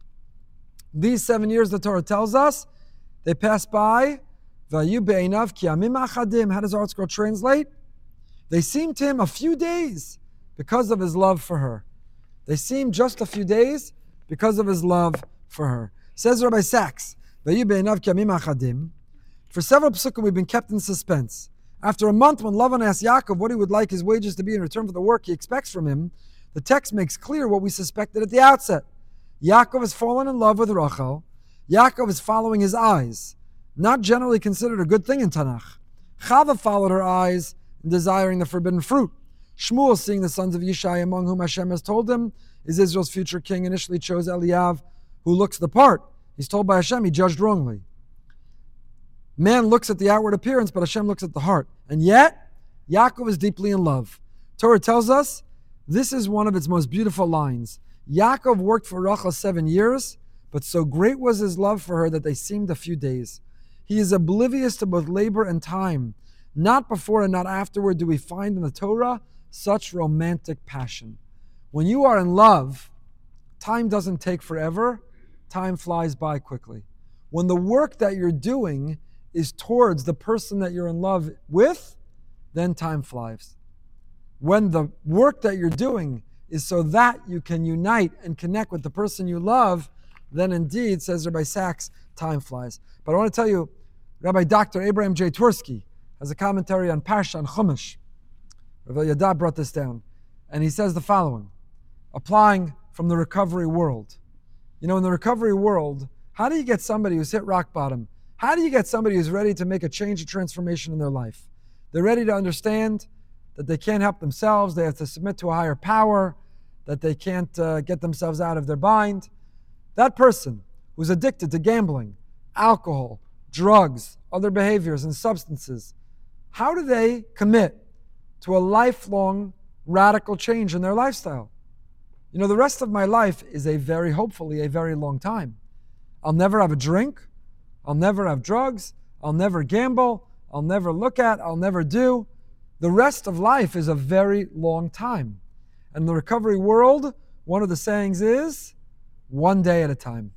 [SPEAKER 1] These 7 years, the Torah tells us, they pass by. Vayu be'inav ki amim achadim. How does our scroll translate? They seem to him a few days because of his love for her. They seem just a few days because of his love for her. Says Rabbi Sachs, Vayu be'inav ki amim achadim. For several psukim, we've been kept in suspense. After a month, when Lavan asked Yaakov what he would like his wages to be in return for the work he expects from him, the text makes clear what we suspected at the outset. Yaakov has fallen in love with Rachel. Yaakov is following his eyes, not generally considered a good thing in Tanakh. Chava followed her eyes, desiring the forbidden fruit. Shmuel, seeing the sons of Yishai, among whom Hashem has told him is Israel's future king, initially chose Eliav, who looks the part. He's told by Hashem he judged wrongly. Man looks at the outward appearance, but Hashem looks at the heart. And yet, Yaakov is deeply in love. Torah tells us this is one of its most beautiful lines. Yaakov worked for Rachel 7 years, but so great was his love for her that they seemed a few days. He is oblivious to both labor and time. Not before and not afterward do we find in the Torah such romantic passion. When you are in love, time doesn't take forever. Time flies by quickly. When the work that you're doing is towards the person that you're in love with, then time flies. When the work that you're doing is so that you can unite and connect with the person you love, then indeed, says Rabbi Sachs, time flies. But I want to tell you, Rabbi Dr. Abraham J. Twersky has a commentary on Parsha and Chumash. Rabbi Yada brought this down. And he says the following, applying from the recovery world. You know, in the recovery world, how do you get somebody who's hit rock bottom? How do you get somebody who's ready to make a change, a transformation in their life? They're ready to understand that they can't help themselves, they have to submit to a higher power, that they can't get themselves out of their bind. That person who's addicted to gambling, alcohol, drugs, other behaviors and substances, how do they commit to a lifelong radical change in their lifestyle? You know, the rest of my life is hopefully a very long time. I'll never have a drink. I'll never have drugs. I'll never gamble. I'll never look at. I'll never do. The rest of life is a very long time. And in the recovery world, one of the sayings is, one day at a time.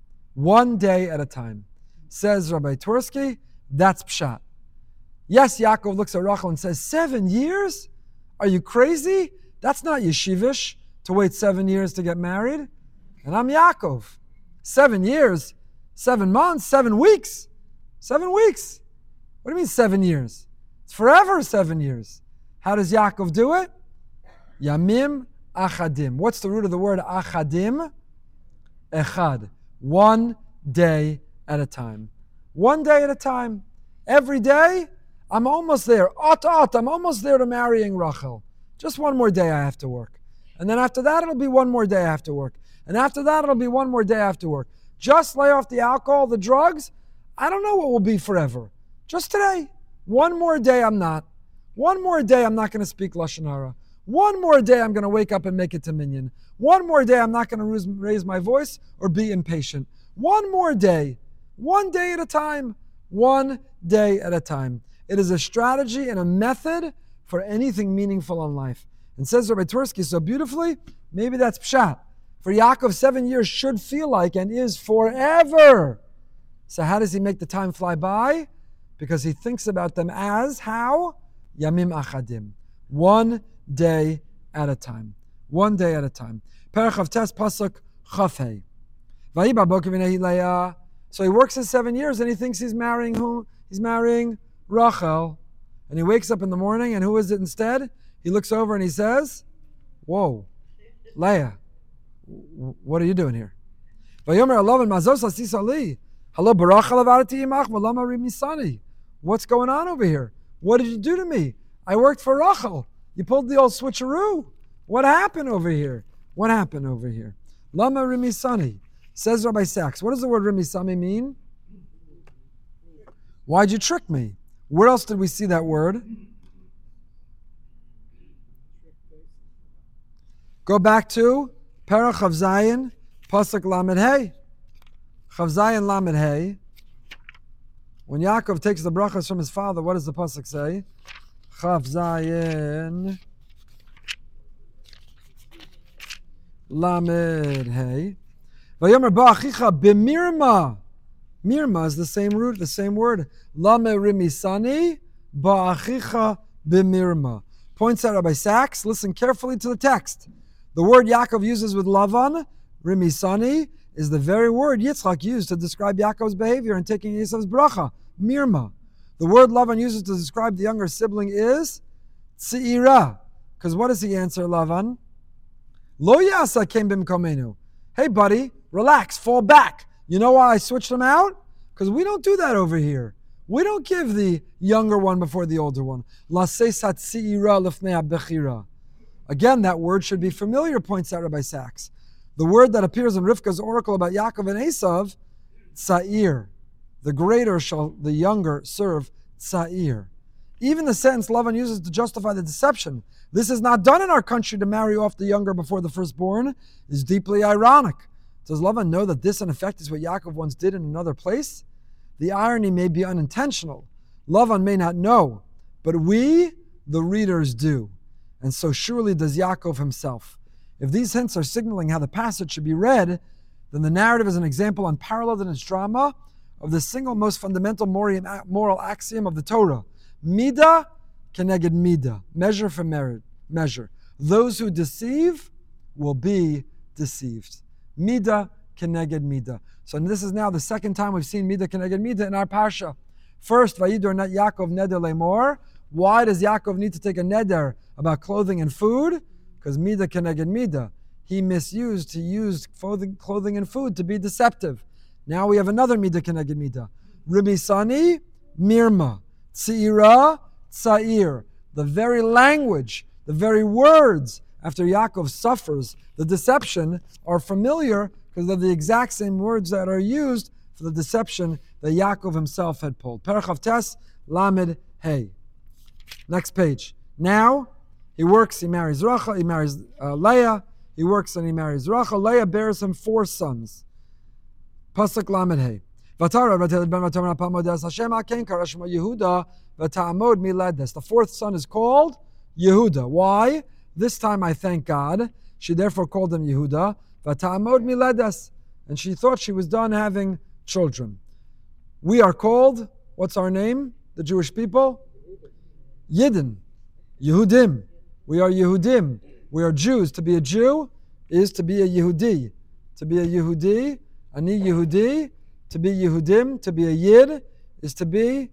[SPEAKER 1] One day at a time. Says Rabbi Twersky, that's pshat. Yes, Yaakov looks at Rachel and says, 7 years? Are you crazy? That's not yeshivish to wait 7 years to get married. And I'm Yaakov. 7 years, 7 months, 7 weeks. 7 weeks. What do you mean 7 years? It's forever 7 years. How does Yaakov do it? Yamim achadim. What's the root of the word achadim? Echad. 1 day at a time. 1 day at a time. Every day, I'm almost there. I'm almost there to marrying Rachel. Just 1 more day I have to work. And then after that, it'll be 1 more day I have to work. And after that, it'll be 1 more day I have to work. Just lay off the alcohol, the drugs. I don't know what will be forever. Just today. 1 more day I'm not. 1 more day I'm not going to speak Lashon Hara. One more day I'm going to wake up and make it to minyan. One more day I'm not going to raise my voice or be impatient. One more day. One day at a time. One day at a time. It is a strategy and a method for anything meaningful in life. And says Rabbi Twersky so beautifully, maybe that's pshat. For Yaakov, 7 years should feel like and is forever. So how does he make the time fly by? Because he thinks about them as, how? Yamim achadim. One day at a time. One day at a time. Perach of Tes Pasuk Chafei. So he works his 7 years and he thinks he's marrying who? He's marrying Rachel. And he wakes up in the morning and who is it instead? He looks over and he says, whoa, Leah, what are you doing here? What's going on over here? What did you do to me? I worked for Rachel. You pulled the old switcheroo. What happened over here? What happened over here? Lama rimisani. Says Rabbi Sachs. What does the word rimisani mean? Why'd you trick me? Where else did we see that word? Go back to Perach Chav Zayin, Pasuk Lamed Hey. Chav Zayin Lamed Hey. When Yaakov takes the brachas from his father, what does the Pasuk say? Chav Zayin Lamed Hey. Vayomer Ba'achicha b'mirma. Mirma is the same root, the same word. Lame rimisani ba'achicha b'mirma. Points out Rabbi Sachs, listen carefully to the text. The word Yaakov uses with Lavan, rimisani, is the very word Yitzchak used to describe Yaakov's behavior in taking Esav's bracha, mirma. The word Lavan uses to describe the younger sibling is tzira. Because what does he answer, Lavan? Lo yasa kem bimkomenu. Hey buddy, relax, fall back. You know why I switched them out? Because we don't do that over here. We don't give the younger one before the older one. Again, that word should be familiar, points out Rabbi Sachs. The word that appears in Rivka's oracle about Yaakov and Esav, Tzair. The greater shall the younger serve, Tzair. Even the sentence Lavan uses to justify the deception, this is not done in our country to marry off the younger before the firstborn, is deeply ironic. Does Lavan know that this in effect is what Yaakov once did in another place? The irony may be unintentional. Lavan may not know, but we, the readers, do. And so surely does Yaakov himself. If these hints are signaling how the passage should be read, then the narrative is an example unparalleled in its drama of the single most fundamental moral axiom of the Torah. Midah keneged midah. Measure for measure. Those who deceive will be deceived. Midah keneged midah. So this is now the second time we've seen midah keneged midah in our parsha. First, Vayidor net Yaakov neder lemor. Why does Yaakov need to take a neder about clothing and food? Because midah keneged midah. He misused, he used clothing and food to be deceptive. Now we have another midah keneged midah. Rimisani, mirma. Tzira, tzair. The very language, the very words after Yaakov suffers the deception are familiar because they're the exact same words that are used for the deception that Yaakov himself had pulled. Perach of Tes, Lamed Hey. Next page. Now, he works, he marries Rachel, he marries Leah, he works and he marries Rachel. Leah bears him 4 sons. Pasuk Lamed Hey. The 4th son is called Yehuda. Why? This time I thank God. She therefore called him Yehuda. And she thought she was done having children. We are called, what's our name? The Jewish people? Yidden. Yehudim. We are Yehudim. We are Jews. To be a Jew is to be a Yehudi. To be a Yehudi, Ani Yehudi. To be Yehudim, to be a Yid, is to be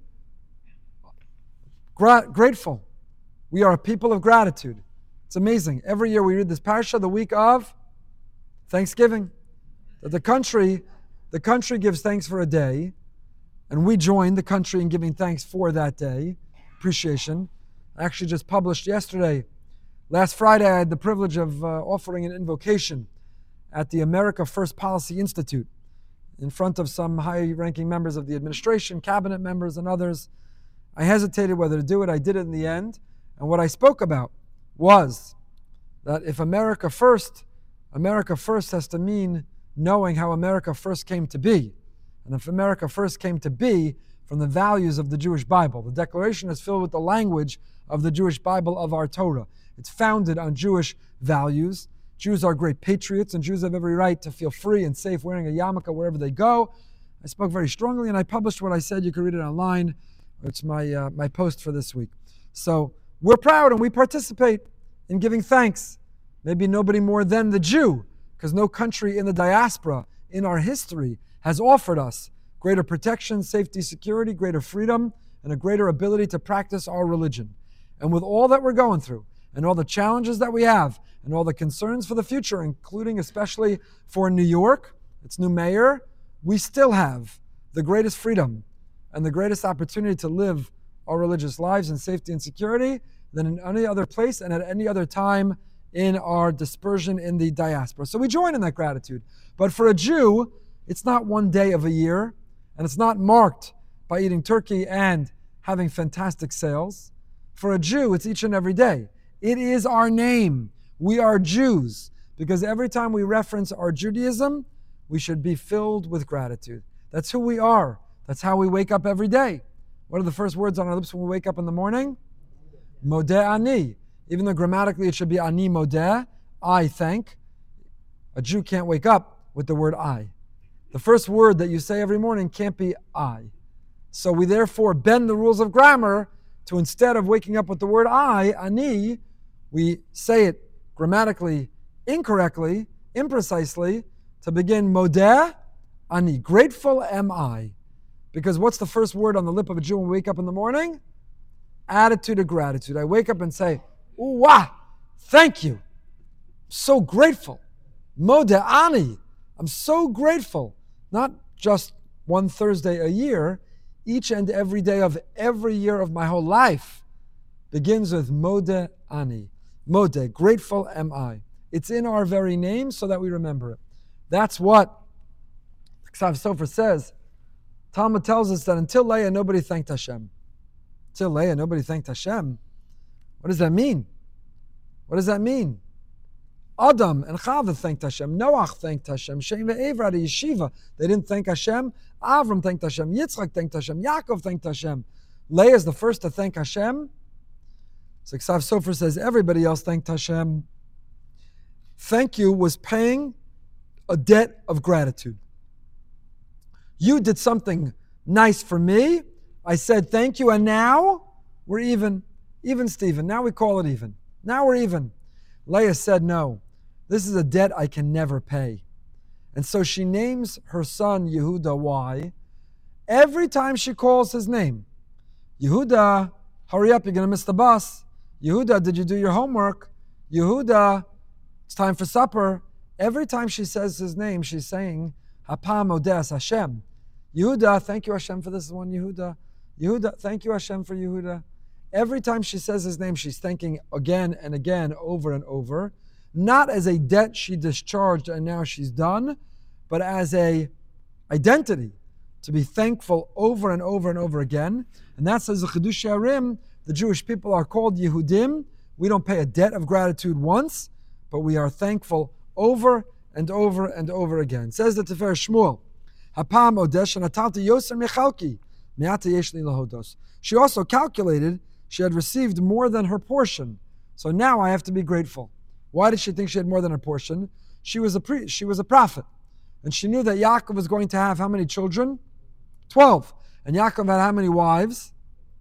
[SPEAKER 1] grateful. We are a people of gratitude. It's amazing. Every year we read this parsha the week of Thanksgiving. That the country gives thanks for a day, and we join the country in giving thanks for that day. Appreciation. I actually just published yesterday. Last Friday I had the privilege of offering an invocation at the America First Policy Institute in front of some high-ranking members of the administration, cabinet members, and others. I hesitated whether to do it. I did it in the end. And what I spoke about was that if America first has to mean knowing how America first came to be. And if America first came to be from the values of the Jewish Bible. The Declaration is filled with the language of the Jewish Bible, of our Torah. It's founded on Jewish values. Jews are great patriots, and Jews have every right to feel free and safe wearing a yarmulke wherever they go. I spoke very strongly, and I published what I said. You can read it online. It's my post for this week. So we're proud, and we participate in giving thanks. Maybe nobody more than the Jew, because no country in the diaspora in our history has offered us greater protection, safety, security, greater freedom, and a greater ability to practice our religion. And with all that we're going through, and all the challenges that we have, and all the concerns for the future, including especially for New York, its new mayor, we still have the greatest freedom and the greatest opportunity to live our religious lives in safety and security than in any other place and at any other time in our dispersion in the diaspora. So we join in that gratitude. But for a Jew, it's not one day of a year, and it's not marked by eating turkey and having fantastic sales. For a Jew, it's each and every day. It is our name. We are Jews, because every time we reference our Judaism, we should be filled with gratitude. That's who we are. That's how we wake up every day. What are the first words on our lips when we wake up in the morning? Modeh ani. Even though grammatically it should be ani modeh, I thank. A Jew can't wake up with the word I. The first word that you say every morning can't be I. So we therefore bend the rules of grammar to, instead of waking up with the word I, ani, we say it grammatically incorrectly, imprecisely, to begin modeh ani. Grateful am I. Because what's the first word on the lip of a Jew when we wake up in the morning? Attitude of gratitude. I wake up and say, "Uwah, thank you. I'm so grateful. Modeh ani. I'm so grateful." Not just one Thursday a year, each and every day of every year of my whole life begins with Modeh ani. Modeh, grateful am I. It's in our very name so that we remember it. That's what Ksav Sofer says. Talmud tells us that until Leah, nobody thanked Hashem. Until Leah, nobody thanked Hashem. What does that mean? What does that mean? Adam and Chava thanked Hashem. Noach thanked Hashem. Shem ve'Ever at yeshiva. They didn't thank Hashem. Avram thanked Hashem. Yitzchak thanked Hashem. Yaakov thanked Hashem. Leah is the first to thank Hashem. So Ksav Sofer says everybody else thanked Hashem. Thank you was paying a debt of gratitude. You did something nice for me. I said thank you, and now we're even. Even, Stephen. Now we call it even. Now we're even. Leah said no. This is a debt I can never pay. And so she names her son Yehuda. Why? Every time she calls his name, Yehuda, hurry up, you're going to miss the bus. Yehuda, did you do your homework? Yehuda, it's time for supper. Every time she says his name, she's saying, Hapam Odes Hashem. Yehuda, thank you Hashem for this one, Yehuda. Yehuda, thank you Hashem for Yehuda. Every time she says his name, she's thanking again and again, over and over. Not as a debt she discharged and now she's done, but as a identity to be thankful over and over and over again. And that says the Chidush Harim, the Jewish people are called Yehudim. We don't pay a debt of gratitude once, but we are thankful over and over and over again. It says the Tifer Shmuel, Hapam Odesh Natalti Yoser Mechalki, Me'ata Yeshli Lahodos. She also calculated she had received more than her portion. So now I have to be grateful. Why did she think she had more than her portion? She was a prophet. And she knew that Yaakov was going to have how many children? 12. And Yaakov had how many wives?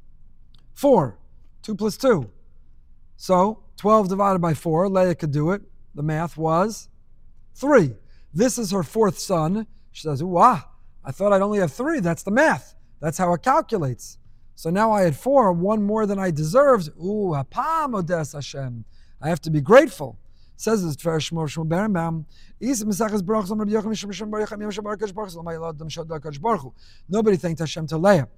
[SPEAKER 1] 4. 2 plus 2. So 12 divided by 4, Leah could do it. The math was 3. This is her 4th son. She says, wow, I thought I'd only have 3. That's the math. That's how it calculates. So now I had 4, 1 more than I deserved. Ooh, hapam odes Hashem. I have to be grateful. Says this Tifer Shmuel Berenbaum. Nobody thanked Hashem to Leah.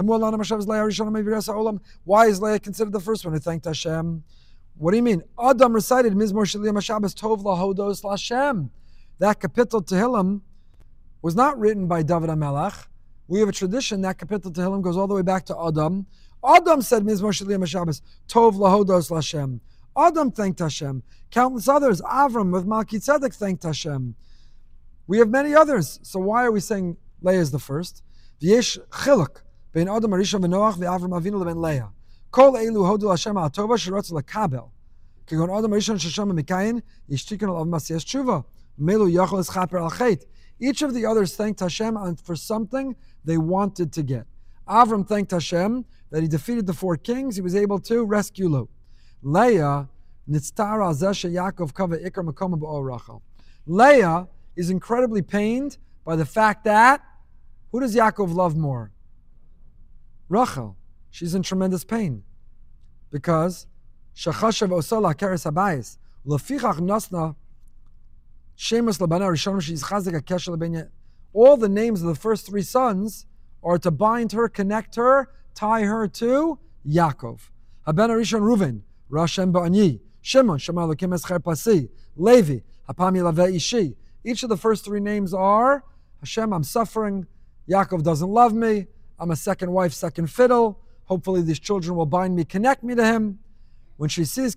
[SPEAKER 1] Why is Leah considered the first one who thanked Hashem? What do you mean? Adam recited Mizmor Shel Shabbos Tov Lahodos Lashem. That kapitel Tehillim was not written by David HaMelech. We have a tradition that kapitel Tehillim goes all the way back to Adam. Adam said Mizmor Shel Shabbos Tov Lahodos Lashem. Adam thanked Hashem. Countless others. Avram with Melchizedek thanked Hashem. We have many others. So why are we saying Leah is the first? V'yesh chiluk bein Adam Arishon v'Noach v'Avram Avinu leben Leah. Kol elu hodu Hashem ha'tova sheratz lekabel. Kegon Adam Arishon shesham mikayin yishtikon alav masiyas tshuva. Melu yachol es chaper al chet. Each of the others thanked Hashem for something they wanted to get. Avram thanked Hashem that he defeated the 4 kings. He was able to rescue Lot. Leah nitztara azeh Yaakov kava ikar makom ba'or Rachel. Leah is incredibly pained by the fact that who does Yaakov love more? Rachel. She's in tremendous pain because shachashav osala keres habayis lefichach nasna shemus labana rishon she's chazik akesher lebenya. All the names of the first 3 sons are to bind her, connect her, tie her to Yaakov. Haben Rishon Reuven, Rashem Ba'ani, Shimon, Shema Elokim Escher Pasi, Levi, Hapam Yilaveh Ishi. Each of the first 3 names are, Hashem, I'm suffering, Yaakov doesn't love me, I'm a second wife, second fiddle, hopefully these children will bind me, connect me to him. When she sees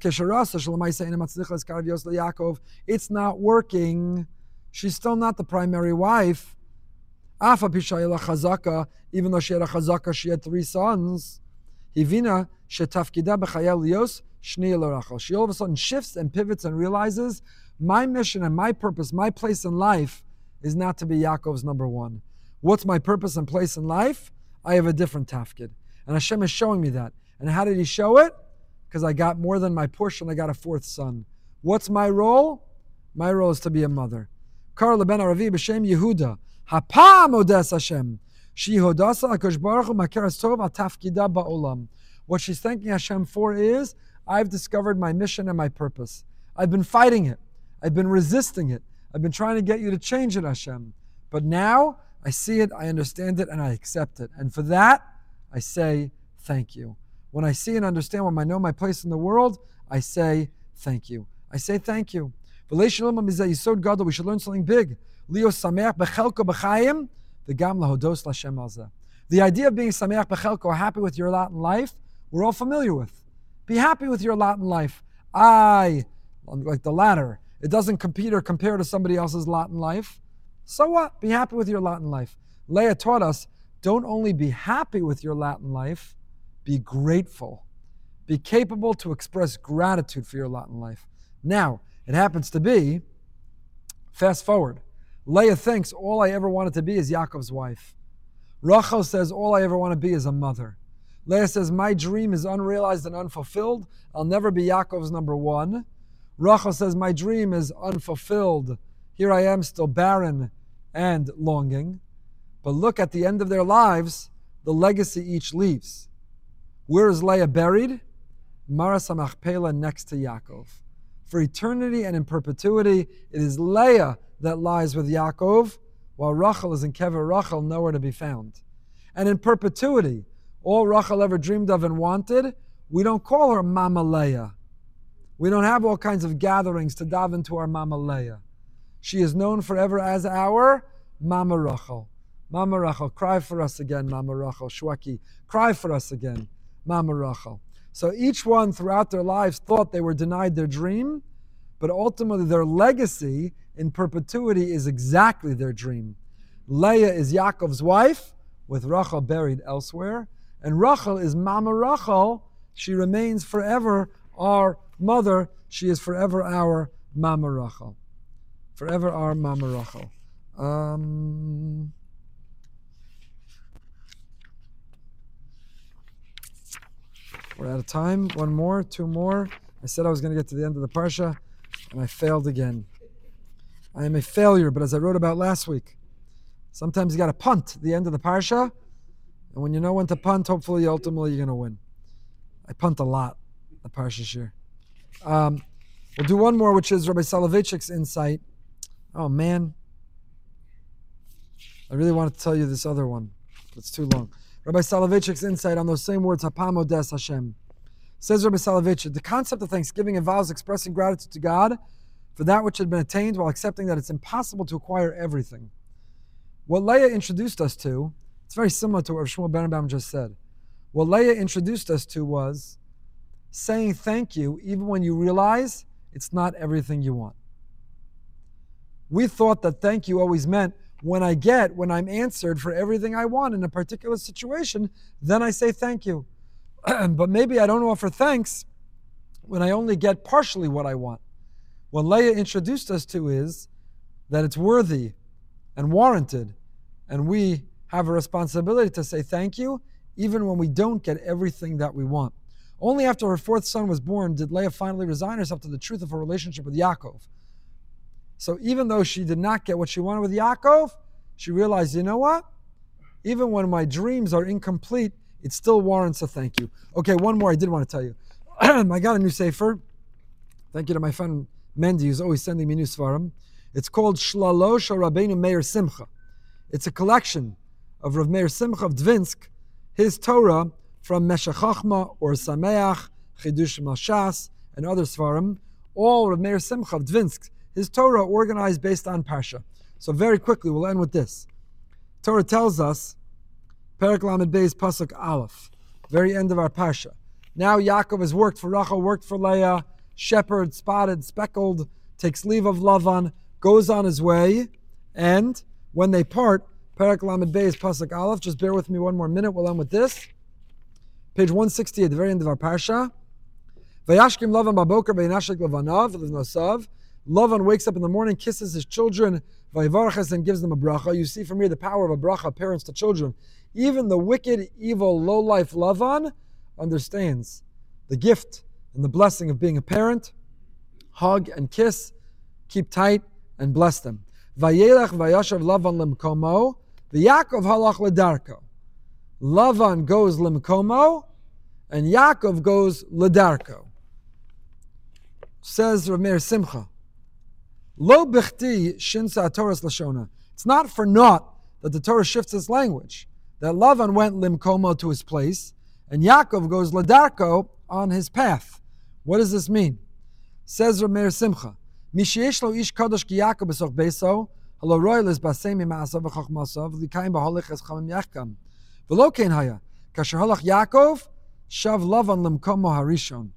[SPEAKER 1] Yaakov, it's not working. She's still not the primary wife. Even though she had a chazaka, she had 3 sons. Hivina shetafkida b'chayel lios shniya l'Rachel. She all of a sudden shifts and pivots and realizes my mission and my purpose, my place in life is not to be Yaakov's number 1. What's my purpose and place in life? I have a different tafkid. And Hashem is showing me that. And how did He show it? Because I got more than my portion. I got a 4th son. What's my role? My role is to be a mother. Kar leben Aravi b'shem Yehuda. Hapam odes Hashem. She hodasa HaKadosh Baruch Hu makeres tov al tafkida ba'olam. What she's thanking Hashem for is, I've discovered my mission and my purpose. I've been fighting it. I've been resisting it. I've been trying to get you to change it, Hashem. But now, I see it, I understand it, and I accept it. And for that, I say, thank you. When I see and understand, when I know my place in the world, I say, thank you. I say, thank you. We should learn something big. The idea of being sameach bechelko, happy with your lot in life, we're all familiar with. Be happy with your lot in life. Like the latter, it doesn't compete or compare to somebody else's lot in life. So what? Be happy with your lot in life. Leah taught us, don't only be happy with your lot in life, be grateful. Be capable to express gratitude for your lot in life. Now, it happens to be, fast forward, Leah thinks all I ever wanted to be is Yaakov's wife. Rachel says all I ever want to be is a mother. Leah says my dream is unrealized and unfulfilled. I'll never be Yaakov's number 1. Rachel says my dream is unfulfilled. Here I am still barren and longing. But look at the end of their lives, the legacy each leaves. Where is Leah buried? Maras HaMachpelah next to Yaakov. For eternity and in perpetuity, it is Leah that lies with Yaakov, while Rachel is in Kever Rachel, nowhere to be found. And in perpetuity, all Rachel ever dreamed of and wanted, we don't call her Mama Leah. We don't have all kinds of gatherings to daven to our Mama Leah. She is known forever as our Mama Rachel. Mama Rachel, cry for us again, Mama Rachel. Shwaki, cry for us again, Mama Rachel. So each one throughout their lives thought they were denied their dream, but ultimately their legacy in perpetuity is exactly their dream. Leah is Yaakov's wife, with Rachel buried elsewhere, and Rachel is Mama Rachel. She remains forever our mother. She is forever our Mama Rachel. Forever our Mama Rachel. We're out of time. 1 more, 2 more. I said I was going to get to the end of the parsha, and I failed again. I am a failure, but as I wrote about last week, sometimes you got to punt the end of the parsha, and when you know when to punt, hopefully, ultimately, you're going to win. I punt a lot, the parsha shir. We'll do 1 more, which is Rabbi Soloveitchik's insight. Oh, man. I really wanted to tell you this other one, but it's too long. Rabbi Soloveitchik's insight on those same words, Hapam Odes Hashem. Says Rabbi Soloveitchik, the concept of thanksgiving involves expressing gratitude to God for that which had been attained while accepting that it's impossible to acquire everything. What Leah introduced us to, it's very similar to what Shmuel Berenbaum just said. What Leah introduced us to was saying thank you even when you realize it's not everything you want. We thought that thank you always meant when I'm answered for everything I want in a particular situation, then I say thank you. But maybe I don't offer thanks when I only get partially what I want. What Leah introduced us to is that it's worthy and warranted, and we have a responsibility to say thank you even when we don't get everything that we want. Only after her fourth son was born did Leah finally resign herself to the truth of her relationship with Yaakov. So even though she did not get what she wanted with Yaakov, she realized, you know what? Even when my dreams are incomplete, it still warrants a thank you. Okay, one more I did want to tell you. I got a new sefer. Thank you to my friend Mendy, who's always sending me new svarim. It's called Shlalo Shel Rabbeinu Meir Simcha. It's a collection of Rav Meir Simcha of Dvinsk, his Torah from Meshech Chochma or Sameach, Chidush Mashas, and other svarim. All Rav Meir Simcha of Dvinsk, his Torah organized based on Parsha. So very quickly, we'll end with this. Torah tells us, Perek Lamed Beis Pasuk Aleph, very end of our Parsha. Now Yaakov has worked for Rachel, worked for Leah, shepherd, spotted, speckled, takes leave of Lavan, goes on his way, and when they part, Perek Lamed Beis Pasuk Aleph, just bear with me one more minute, we'll end with this. Page 160 at the very end of our Parsha. Vayashkim Lavan Baboker Vayinashik Lavanav Livnosav. Lavan wakes up in the morning, kisses his children, Vayivarches, and gives them a bracha. You see from here the power of a bracha, parents to children. Even the wicked, evil, low-life Lavan understands the gift and the blessing of being a parent. Hug and kiss, keep tight, and bless them. Vayelech vayashav Lavan limkomo, v'Yaakov halach ledarko. Lavan goes limkomo, and Yaakov goes ledarko. Says Rav Meir Simcha, Lo bichti shinsa Torah's lashona. It's not for naught that the Torah shifts its language. That Lavan went limkomo to his place, and Yaakov goes ladarko on his path. What does this mean? Says Rav Meir Simcha, Misheyesh lo ish kadosh ki Yaakov b'soch beso, halo roylis basei mima'asav v'chachmasav v'likayim b'holich es chamim yachkam. V'lo kein haya, kasher halach Yaakov, shav Lavan limkomo harishon.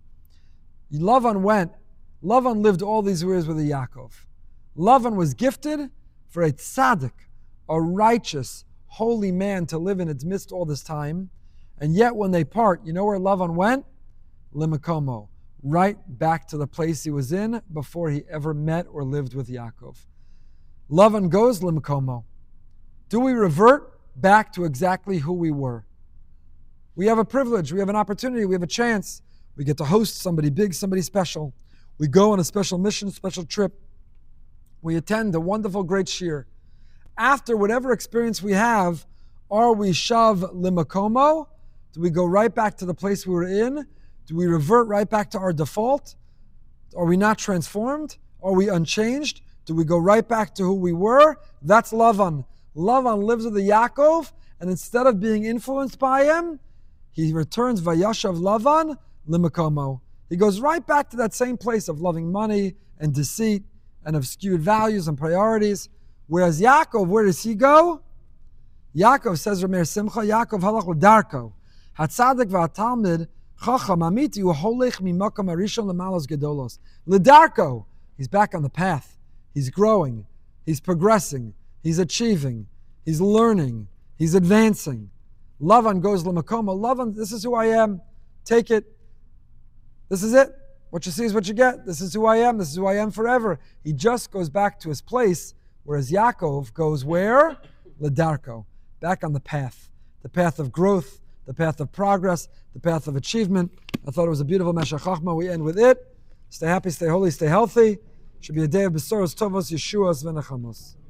[SPEAKER 1] Lavan lived all these years with a Yaakov. Lavan was gifted for a tzaddik, a righteous, holy man to live in its midst all this time. And yet when they part, you know where Lavan went? Limakomo, right back to the place he was in before he ever met or lived with Yaakov. Lavan goes Limakomo. Do we revert back to exactly who we were? We have a privilege, we have an opportunity, we have a chance. We get to host somebody big, somebody special. We go on a special mission, special trip. We attend a wonderful, great shir. After whatever experience we have, are we shav limakomo? Do we go right back to the place we were in? Do we revert right back to our default? Are we not transformed? Are we unchanged? Do we go right back to who we were? That's Lavan. Lavan lives with the Yaakov, and instead of being influenced by him, he returns vayashav Lavan limakomo. He goes right back to that same place of loving money and deceit and of skewed values and priorities. Whereas Yaakov, where does he go? Yaakov, says Rav Meir Simcha, Yaakov halach l'darko. Hatzadik v'atalmid chacham amiti uholech mimakam arishon l'malos gedolos. L'darko. He's back on the path. He's growing. He's progressing. He's achieving. He's learning. He's advancing. Lavan goes l'makoma. Lavan, this is who I am. Take it. This is it. What you see is what you get. This is who I am. This is who I am forever. He just goes back to his place, whereas Yaakov goes where? L'darko. Back on the path of growth, the path of progress, the path of achievement. I thought it was a beautiful Meshech Chochma. We end with it. Stay happy, stay holy, stay healthy. Should be a day of Besoros Tovos, Yeshuas, V'nechamos.